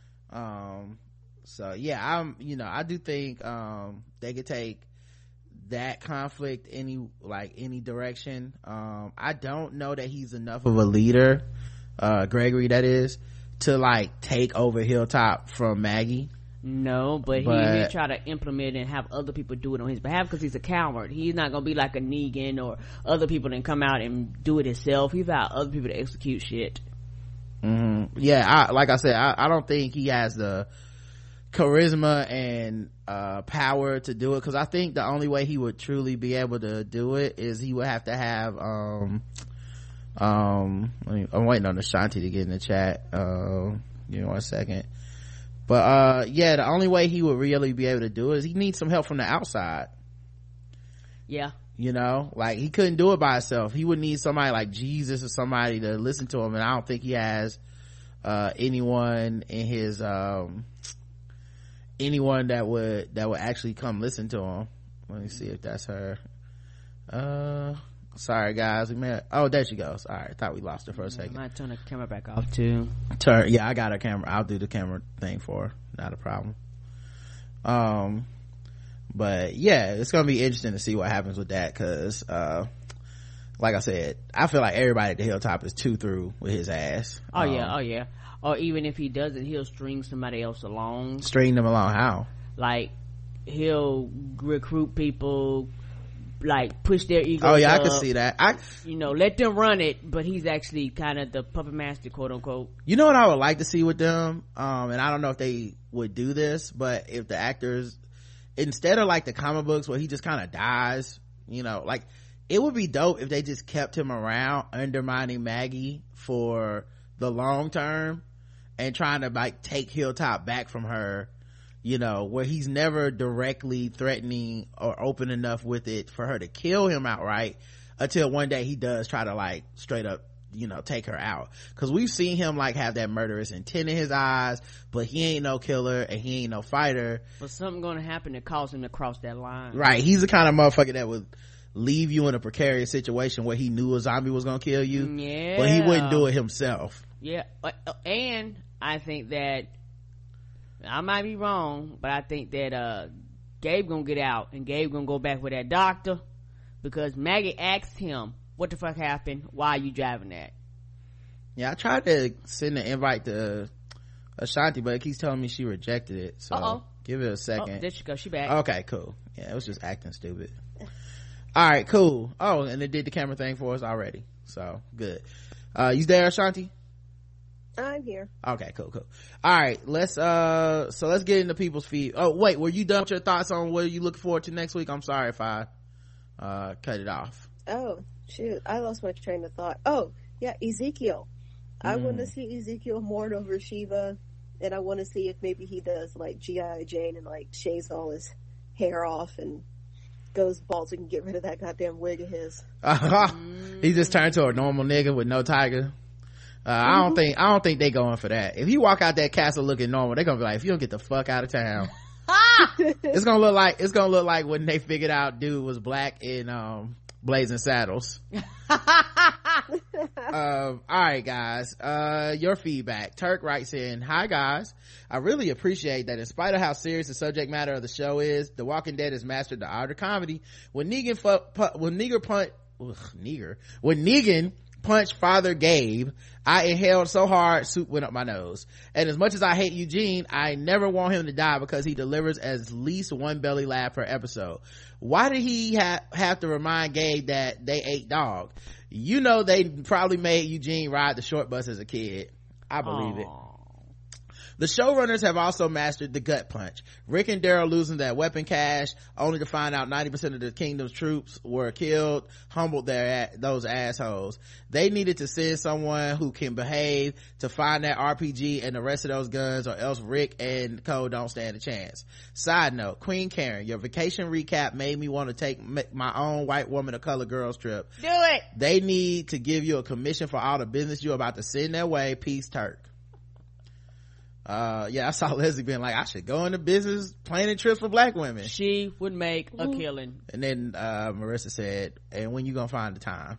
Um so yeah, I'm you know I do think um they could take that conflict any like any direction. um I don't know that he's enough of a leader, uh Gregory that is, to like take over Hilltop from Maggie. No, but, but he, he try to implement and have other people do it on his behalf, because he's a coward. He's not gonna be like a Negan or other people that come out and do it himself. He's got other people to execute shit. Mm-hmm. Yeah, I, like I said, I, I don't think he has the charisma and uh power to do it, because I think the only way he would truly be able to do it is he would have to have um um let me, I'm waiting on Ashanti to get in the chat. Uh, give me one second. But uh yeah, the only way he would really be able to do it is he needs some help from the outside. Yeah, you know, like he couldn't do it by himself. He would need somebody like Jesus or somebody to listen to him, and I don't think he has uh anyone in his um anyone that would that would actually come listen to him. Let me see if that's her. Uh sorry guys, we may oh there she goes. All right, I thought we lost her for a second. I might turn the camera back off too. Turn yeah, I got her camera. I'll do the camera thing for her, not a problem. Um but yeah, it's gonna be interesting to see what happens with that, because uh like I said, I feel like everybody at the Hilltop is too through with his ass. Oh um, yeah, oh yeah. Or even if he doesn't, he'll string somebody else along. String them along how? Like he'll recruit people, like push their ego. Oh yeah, up, I can see that. I you know, let them run it, but he's actually kind of the puppet master, quote unquote. You know what I would like to see with them, um and I don't know if they would do this, but if the actors, instead of like the comic books where he just kind of dies, you know, like it would be dope if they just kept him around undermining Maggie for the long term and trying to like take Hilltop back from her, you know, where he's never directly threatening or open enough with it for her to kill him outright, until one day he does try to like straight up, you know, take her out. Because we've seen him like have that murderous intent in his eyes, but he ain't no killer and he ain't no fighter. But something gonna happen to cause him to cross that line. Right, he's the kind of motherfucker that would leave you in a precarious situation where he knew a zombie was gonna kill you, yeah, but he wouldn't do it himself. Yeah, and I think that, I might be wrong, but I think that uh Gabe gonna get out and Gabe gonna go back with that doctor, because Maggie asked him, what the fuck happened, why are you driving that? Yeah, I tried to send an invite to Ashanti, but it keeps telling me she rejected it, so Uh-oh. Give it a second. Oh, there she goes. She back. Okay, cool. Yeah, it was just acting stupid. All right, cool. Oh, and it did the camera thing for us already. So, good. Uh, you there, Ashanti? I'm here. Okay, cool, cool. All right, let's, uh, so let's get into people's feed. Oh, wait, were you done with your thoughts on what you looking forward to next week? I'm sorry if I, uh, cut it off. Oh, shoot. I lost my train of thought. Oh, yeah, Ezekiel. I Mm. want to see Ezekiel mourn over Shiva, and I want to see if maybe he does like G I. Jane and like shaves all his hair off and goes bald so he can get rid of that goddamn wig of his. He just turned to a normal nigga with no tiger. Uh, I don't think, I don't think they going for that. If you walk out that castle looking normal, they're gonna be like, if you don't get the fuck out of town. It's gonna look like, it's gonna look like when they figured out dude was black in, um, Blazing Saddles. um, all right, guys. Uh, your feedback. Turk writes in, "Hi guys. I really appreciate that in spite of how serious the subject matter of the show is, The Walking Dead has mastered the art of comedy. When Negan, fu- pu- when Negan punt, ugh, Negan, when Negan punched Father Gabe, I inhaled so hard soup went up my nose. And as much as I hate Eugene, I never want him to die because he delivers at least one belly laugh per episode. Why did he ha- have to remind Gabe that they ate dog? You know they probably made Eugene ride the short bus as a kid. I believe Aww. it. The showrunners have also mastered the gut punch. Rick and Daryl losing that weapon cache, only to find out ninety percent of the kingdom's troops were killed, humbled their those assholes. They needed to send someone who can behave to find that R P G and the rest of those guns, or else Rick and Co don't stand a chance. Side note, Queen Karen, your vacation recap made me want to take my own white woman of color girls trip. Do it. They need to give you a commission for all the business you're about to send their way. Peace, Turk. Uh, yeah, I saw Leslie being like, I should go into business planning trips for black women. She would make a killing. And then, uh, Marissa said, and when you gonna find the time?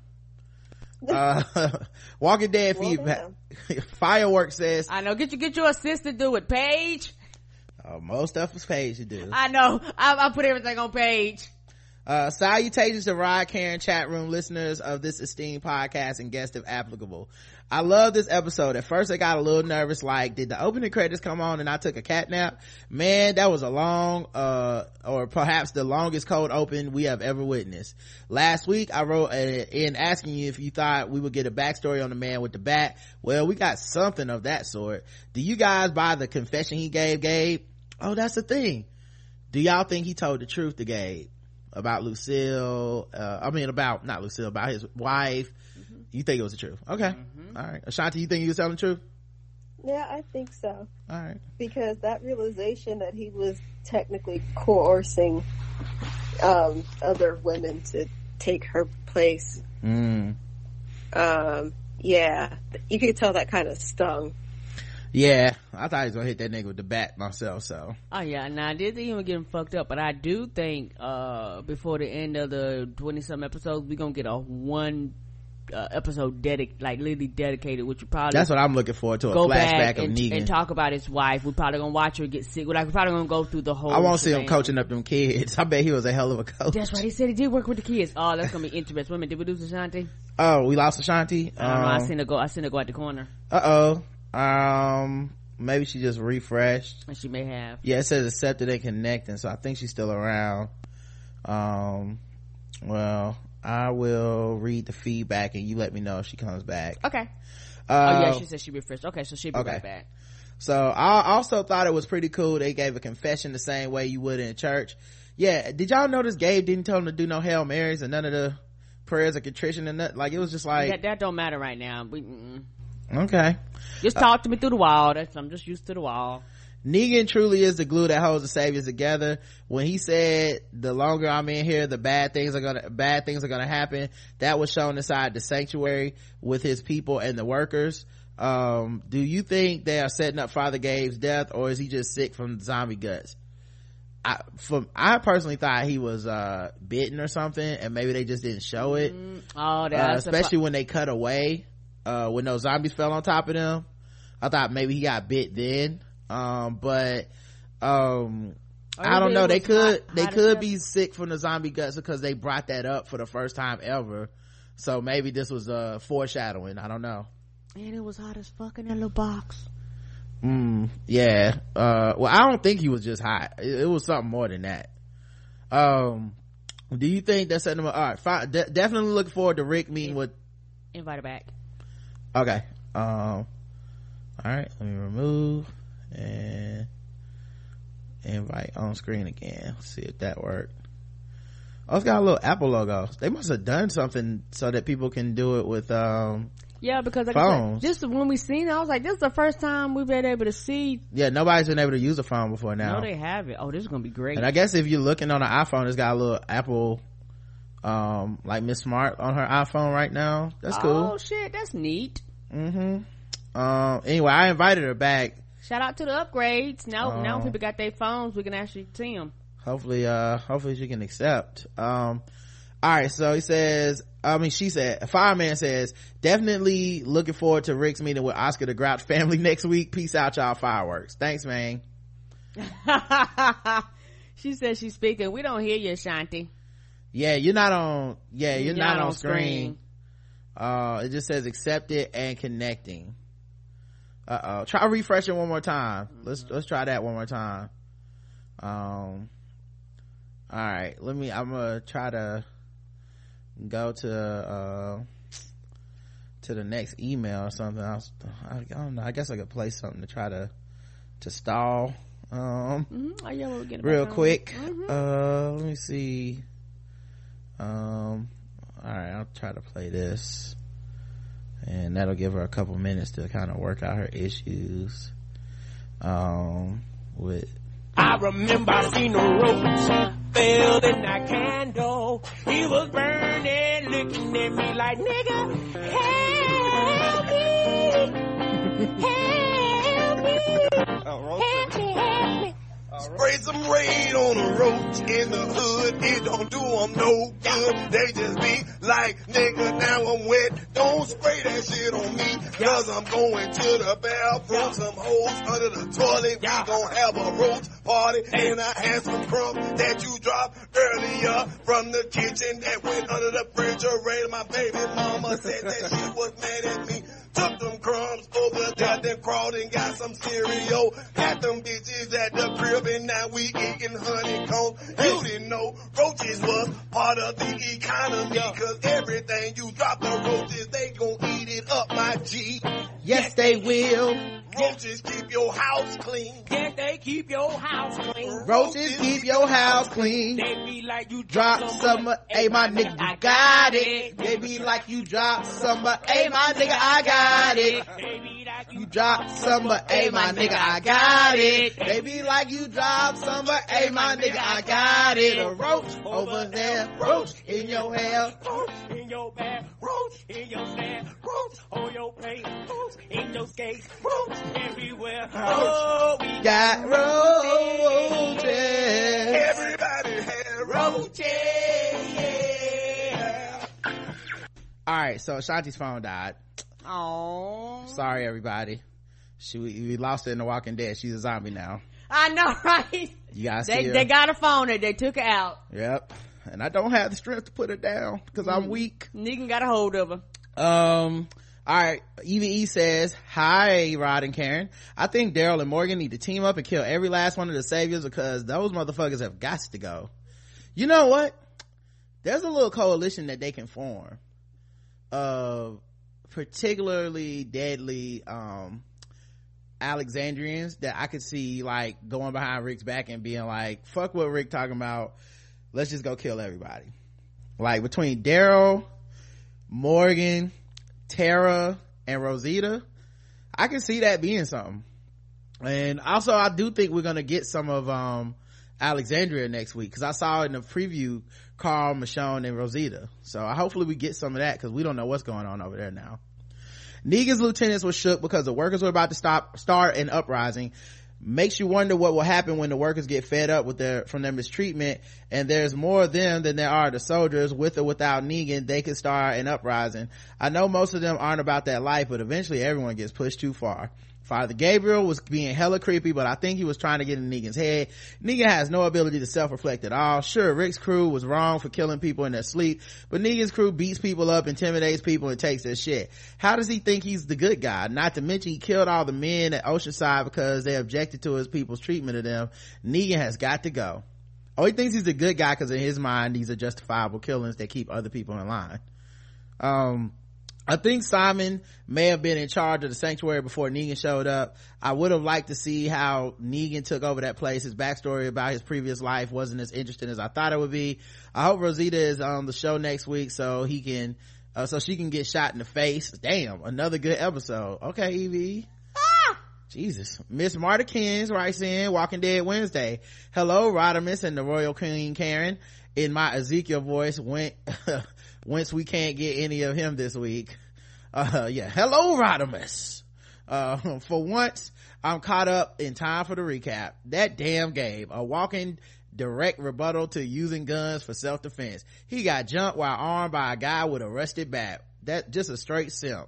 uh, Walking Dead well, feedback. Fireworks says, I know, get you, get your assistant to do it, Paige. Uh, most stuff was Paige to do. I know, I, I put everything on Paige. Uh, salutations to Rod Karen chat room listeners of this esteemed podcast and guests if applicable. I love this episode. At first I got a little nervous, like, did the opening credits come on and I took a cat nap? Man, that was a long, uh, or perhaps the longest cold open we have ever witnessed. Last week I wrote a, in asking you if you thought we would get a backstory on the man with the bat. Well, we got something of that sort. Do you guys buy the confession he gave Gabe? Oh, that's the thing. Do y'all think he told the truth to Gabe? About Lucille, uh, I mean about, not Lucille, about his wife. Mm-hmm. You think it was the truth? Okay. Mm-hmm. All right. Ashanti, you think he was telling the truth? Yeah, I think so. All right. Because that realization that he was technically coercing um, other women to take her place. Mm. Um, yeah, you could tell that kind of stung. Yeah, I thought he was gonna hit that nigga with the bat myself, so. Oh yeah, now I did think he was getting fucked up, but I do think, uh, before the end of the twenty some episodes, we gonna get a one, uh, episode dedic, like literally dedicated, which you probably. That's what I'm looking forward to, a go flashback back of and, Negan. and talk about his wife. We're probably gonna watch her get sick. We're like, we're probably gonna go through the whole. I won't see him shebang. coaching up them kids. I bet he was a hell of a coach. That's right, he said he did work with the kids. Oh, that's gonna be interesting. Women, did we lose Ashanti? Oh, we lost Ashanti? I don't know, I Um, seen her go, I seen her go at the corner. Uh-oh. Um, maybe she just refreshed. And she may have. Yeah, it says accepted and connecting, so I think she's still around. Um, well, I will read the feedback and you let me know if she comes back. Okay. Uh, oh yeah, she said she refreshed. Okay, so she'll be okay. right back. So I also thought it was pretty cool they gave a confession the same way you would in church. Yeah, did y'all notice Gabe didn't tell him to do no Hail Marys and none of the prayers of contrition and that? Like, it was just like, that, that don't matter right now. We, mm-mm. Okay. Just talk to me through the wall. That's, I'm just used to the wall. Negan truly is the glue that holds the saviors together. When he said, the longer I'm in here, the bad things are gonna, bad things are gonna happen, that was shown inside the sanctuary with his people and the workers. Um, do you think they are setting up Father Gabe's death, or is he just sick from zombie guts? I, from, I personally thought he was, uh, bitten or something, and maybe they just didn't show it. Mm, oh, that's uh, especially pro- when they cut away, uh, when those zombies fell on top of them. I thought maybe he got bit then. Um, but, um, oh, I don't know. They could, hot, they hot could be sick from the zombie guts because they brought that up for the first time ever. So maybe this was, uh, foreshadowing. I don't know. And it was hot as fuck in that little box. Mm, yeah. Uh, well, I don't think he was just hot. It, it was something more than that. Um, do you think that's setting him up? All right, fine. De- definitely looking forward to Rick meeting with. Invite her back. Okay. Um. All right. Let me remove and invite on screen again. Let's see if that worked. Oh, it's got a little Apple logo. They must have done something so that people can do it with um. Yeah, because like phones. I said, just when we seen it, I was like, this is the first time we've been able to see. Yeah, nobody's been able to use a phone before now. No, they have it. Oh, this is gonna be great. And I guess if you're looking on an iPhone, it's got a little Apple, um, like Miss Smart on her iPhone right now. That's cool. Oh shit, that's neat. Mm-hmm. Um. Anyway, I invited her back. Shout out to the upgrades. Now, Um, now people got their phones. We can actually see them. Hopefully, uh, hopefully she can accept. Um. All right. So he says. I mean, she said. Fireman says, definitely looking forward to Rick's meeting with Oscar the Grouch family next week. Peace out, y'all. Fireworks. Thanks, man. She says she's speaking. We don't hear you, Shanti. Yeah, you're not on. Yeah, you're, You're not, not on on screen. screen. Uh, it just says accepted and connecting. Uh oh. Try refreshing one more time. Let's let's try that one more time. Um. All right. Let me. I'm gonna try to go to uh to the next email or something. I, was, I, I don't know. I guess I could play something to try to to stall. Um. Mm-hmm. Oh, yeah, we'll get it Real back on. quick. Mm-hmm. Uh. Let me see. Um. All right. I'll try to play this. And that'll give her a couple minutes to kind of work out her issues um with I remember I seen the roach fell in that candle. He was burning, looking at me like, nigga, help me, help me, help me, help me. Spray some rain on a roach in the hood. It don't do them no good. They just be like, nigga, now I'm wet. Don't spray that shit on me. Cause I'm going to the bathroom. Some holes under the toilet. We gon' have a roach party. And I had some crumbs that you dropped earlier from the kitchen that went under the refrigerator. My baby mama said that she was mad at me. Took them crumbs over there, then crawled and got some cereal. Had them bitches at the crib and now we eating honeycomb. You didn't know roaches was part of the economy. Cause everything you drop the roaches, they gon' eat it up, my G. yes they will. Roaches keep your house clean. Yes, they keep your house clean. Roaches keep your house clean. They be like you Drop some, hey my nigga, you got it. They be like you drop some, hey my nigga, I got it. They be like You drop some, hey my nigga, I got it. They be like you drop some, hey my nigga, I got it. A roach over there, roach in your hair, roach in your bag, roach in your stand, roach on your plate, roach in your skates, roach everywhere. Oh, we got roaches. Everybody had roaches. yeah. All right, so Shanti's phone died. Oh, Sorry, everybody. She we, we lost her in The Walking Dead. She's a zombie now. I know, right? You guys They see her? they got her phone and they took her out. Yep. And I don't have the strength to put her down because I'm weak. Negan got a hold of her. Um. All right. Eva E says, "Hi, Rod and Karen. I think Daryl and Morgan need to team up and kill every last one of the saviors because those motherfuckers have got to go. You know what? There's a little coalition that they can form of particularly deadly um Alexandrians that I could see like going behind Rick's back and being like, fuck what Rick talking about. Let's just go kill everybody. Like between Daryl, Morgan, Tara, and Rosita, I can see that being something. And also I do think we're gonna get some of um Alexandria next week because I saw in the preview Carl, Michonne, and Rosita. So hopefully we get some of that because we don't know what's going on over there now. Negan's lieutenants were shook because the workers were about to stop start an uprising. Makes you wonder what will happen when the workers get fed up with their from their mistreatment, and there's more of them than there are the soldiers. With or without Negan, they could start an uprising. I know most of them aren't about that life, but eventually everyone gets pushed too far. Father Gabriel was being hella creepy, but I think he was trying to get in Negan's head. Negan has no ability to self-reflect at all. Sure, Rick's crew was wrong for killing people in their sleep, but Negan's crew beats people up, intimidates people, and takes their shit. How does he think he's the good guy? Not to mention he killed all the men at Oceanside because they objected to his people's treatment of them. Negan has got to go. Oh, he thinks he's a good guy because in his mind these are justifiable killings that keep other people in line. Um, I think Simon may have been in charge of the sanctuary before Negan showed up. I would have liked to see how Negan took over that place. His backstory about his previous life wasn't as interesting as I thought it would be. I hope Rosita is on the show next week so he can, uh, so she can get shot in the face. Damn, another good episode. Okay, Evie. Jesus. Miss Marta Kins writes in, Walking Dead Wednesday. Hello, Rodimus and the Royal Queen Karen. In my Ezekiel voice, went, whence we can't get any of him this week. Uh, yeah. Hello, Rodimus. Uh, for once, I'm caught up in time for the recap. That damn Gabe, a walking direct rebuttal to using guns for self-defense. He got jumped while armed by a guy with a rusted bat. That, just a straight simp.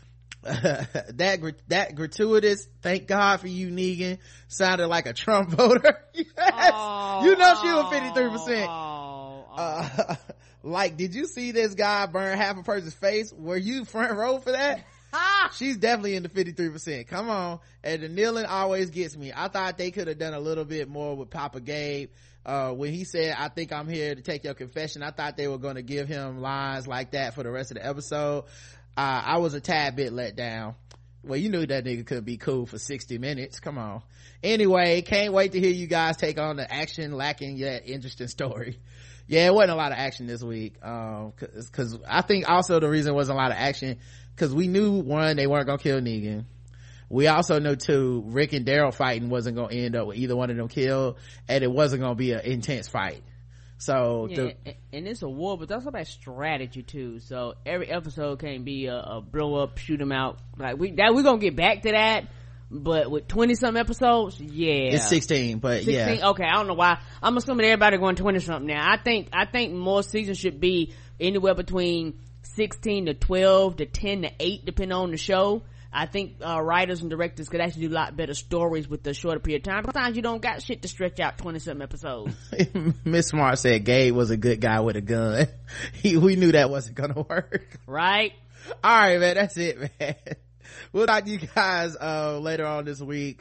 that that gratuitous thank God for you Negan sounded like a Trump voter. Yes. Oh, you know she was fifty-three percent. Oh, oh. Uh, like, did you see this guy burn half a person's face? Were you front row for that? She's definitely in the fifty-three percent. Come on. And the kneeling always gets me. I thought they could have done a little bit more with Papa Gabe. Uh, when he said, I think I'm here to take your confession, I thought they were going to give him lines like that for the rest of the episode. Uh, I was a tad bit let down. Well, you knew that nigga could be cool for sixty minutes. Come on. Anyway, can't wait to hear you guys take on the action lacking yet interesting story. Yeah, it wasn't a lot of action this week. Um, cause, cause I think also the reason it wasn't a lot of action, cause we knew, one, they weren't gonna kill Negan. We also knew, two, Rick and Daryl fighting wasn't gonna end up with either one of them killed, and it wasn't gonna be an intense fight. So yeah, the, and it's a war, but that's about strategy too. So every episode can't be a, a blow up, shoot 'em out. Like we that we're gonna get back to that, but with twenty some episodes, yeah, it's sixteen. But sixteen, yeah, okay. I don't know why. I'm assuming everybody going twenty something now. I think I think more seasons should be anywhere between sixteen to twelve to ten to eight, depending on the show. I think uh, writers and directors could actually do a lot better stories with the shorter period of time. Sometimes you don't got shit to stretch out twenty something episodes. Miss Smart said Gabe was a good guy with a gun. he, we knew that wasn't gonna work. Right? All right, man. That's it, man. We'll talk to you guys uh, later on this week.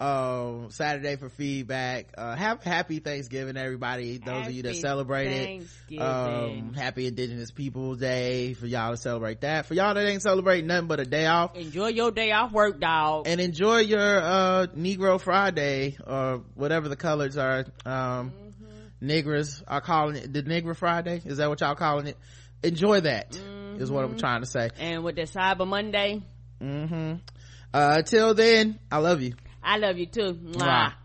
Um, Saturday for feedback. Uh, have happy Thanksgiving, everybody. Those happy of you that celebrate it. Um, happy Indigenous Peoples Day for y'all to celebrate that. For y'all that ain't celebrating nothing but a day off, enjoy your day off work, dog. And enjoy your, uh, Negro Friday, or whatever the colors are. Um, mm-hmm. Negras are calling it the Negro Friday. Is that what y'all calling it? Enjoy that, mm-hmm. is what I'm trying to say. And with the Cyber Monday. Mm-hmm. Uh, till then, I love you. I love you too. Mwah.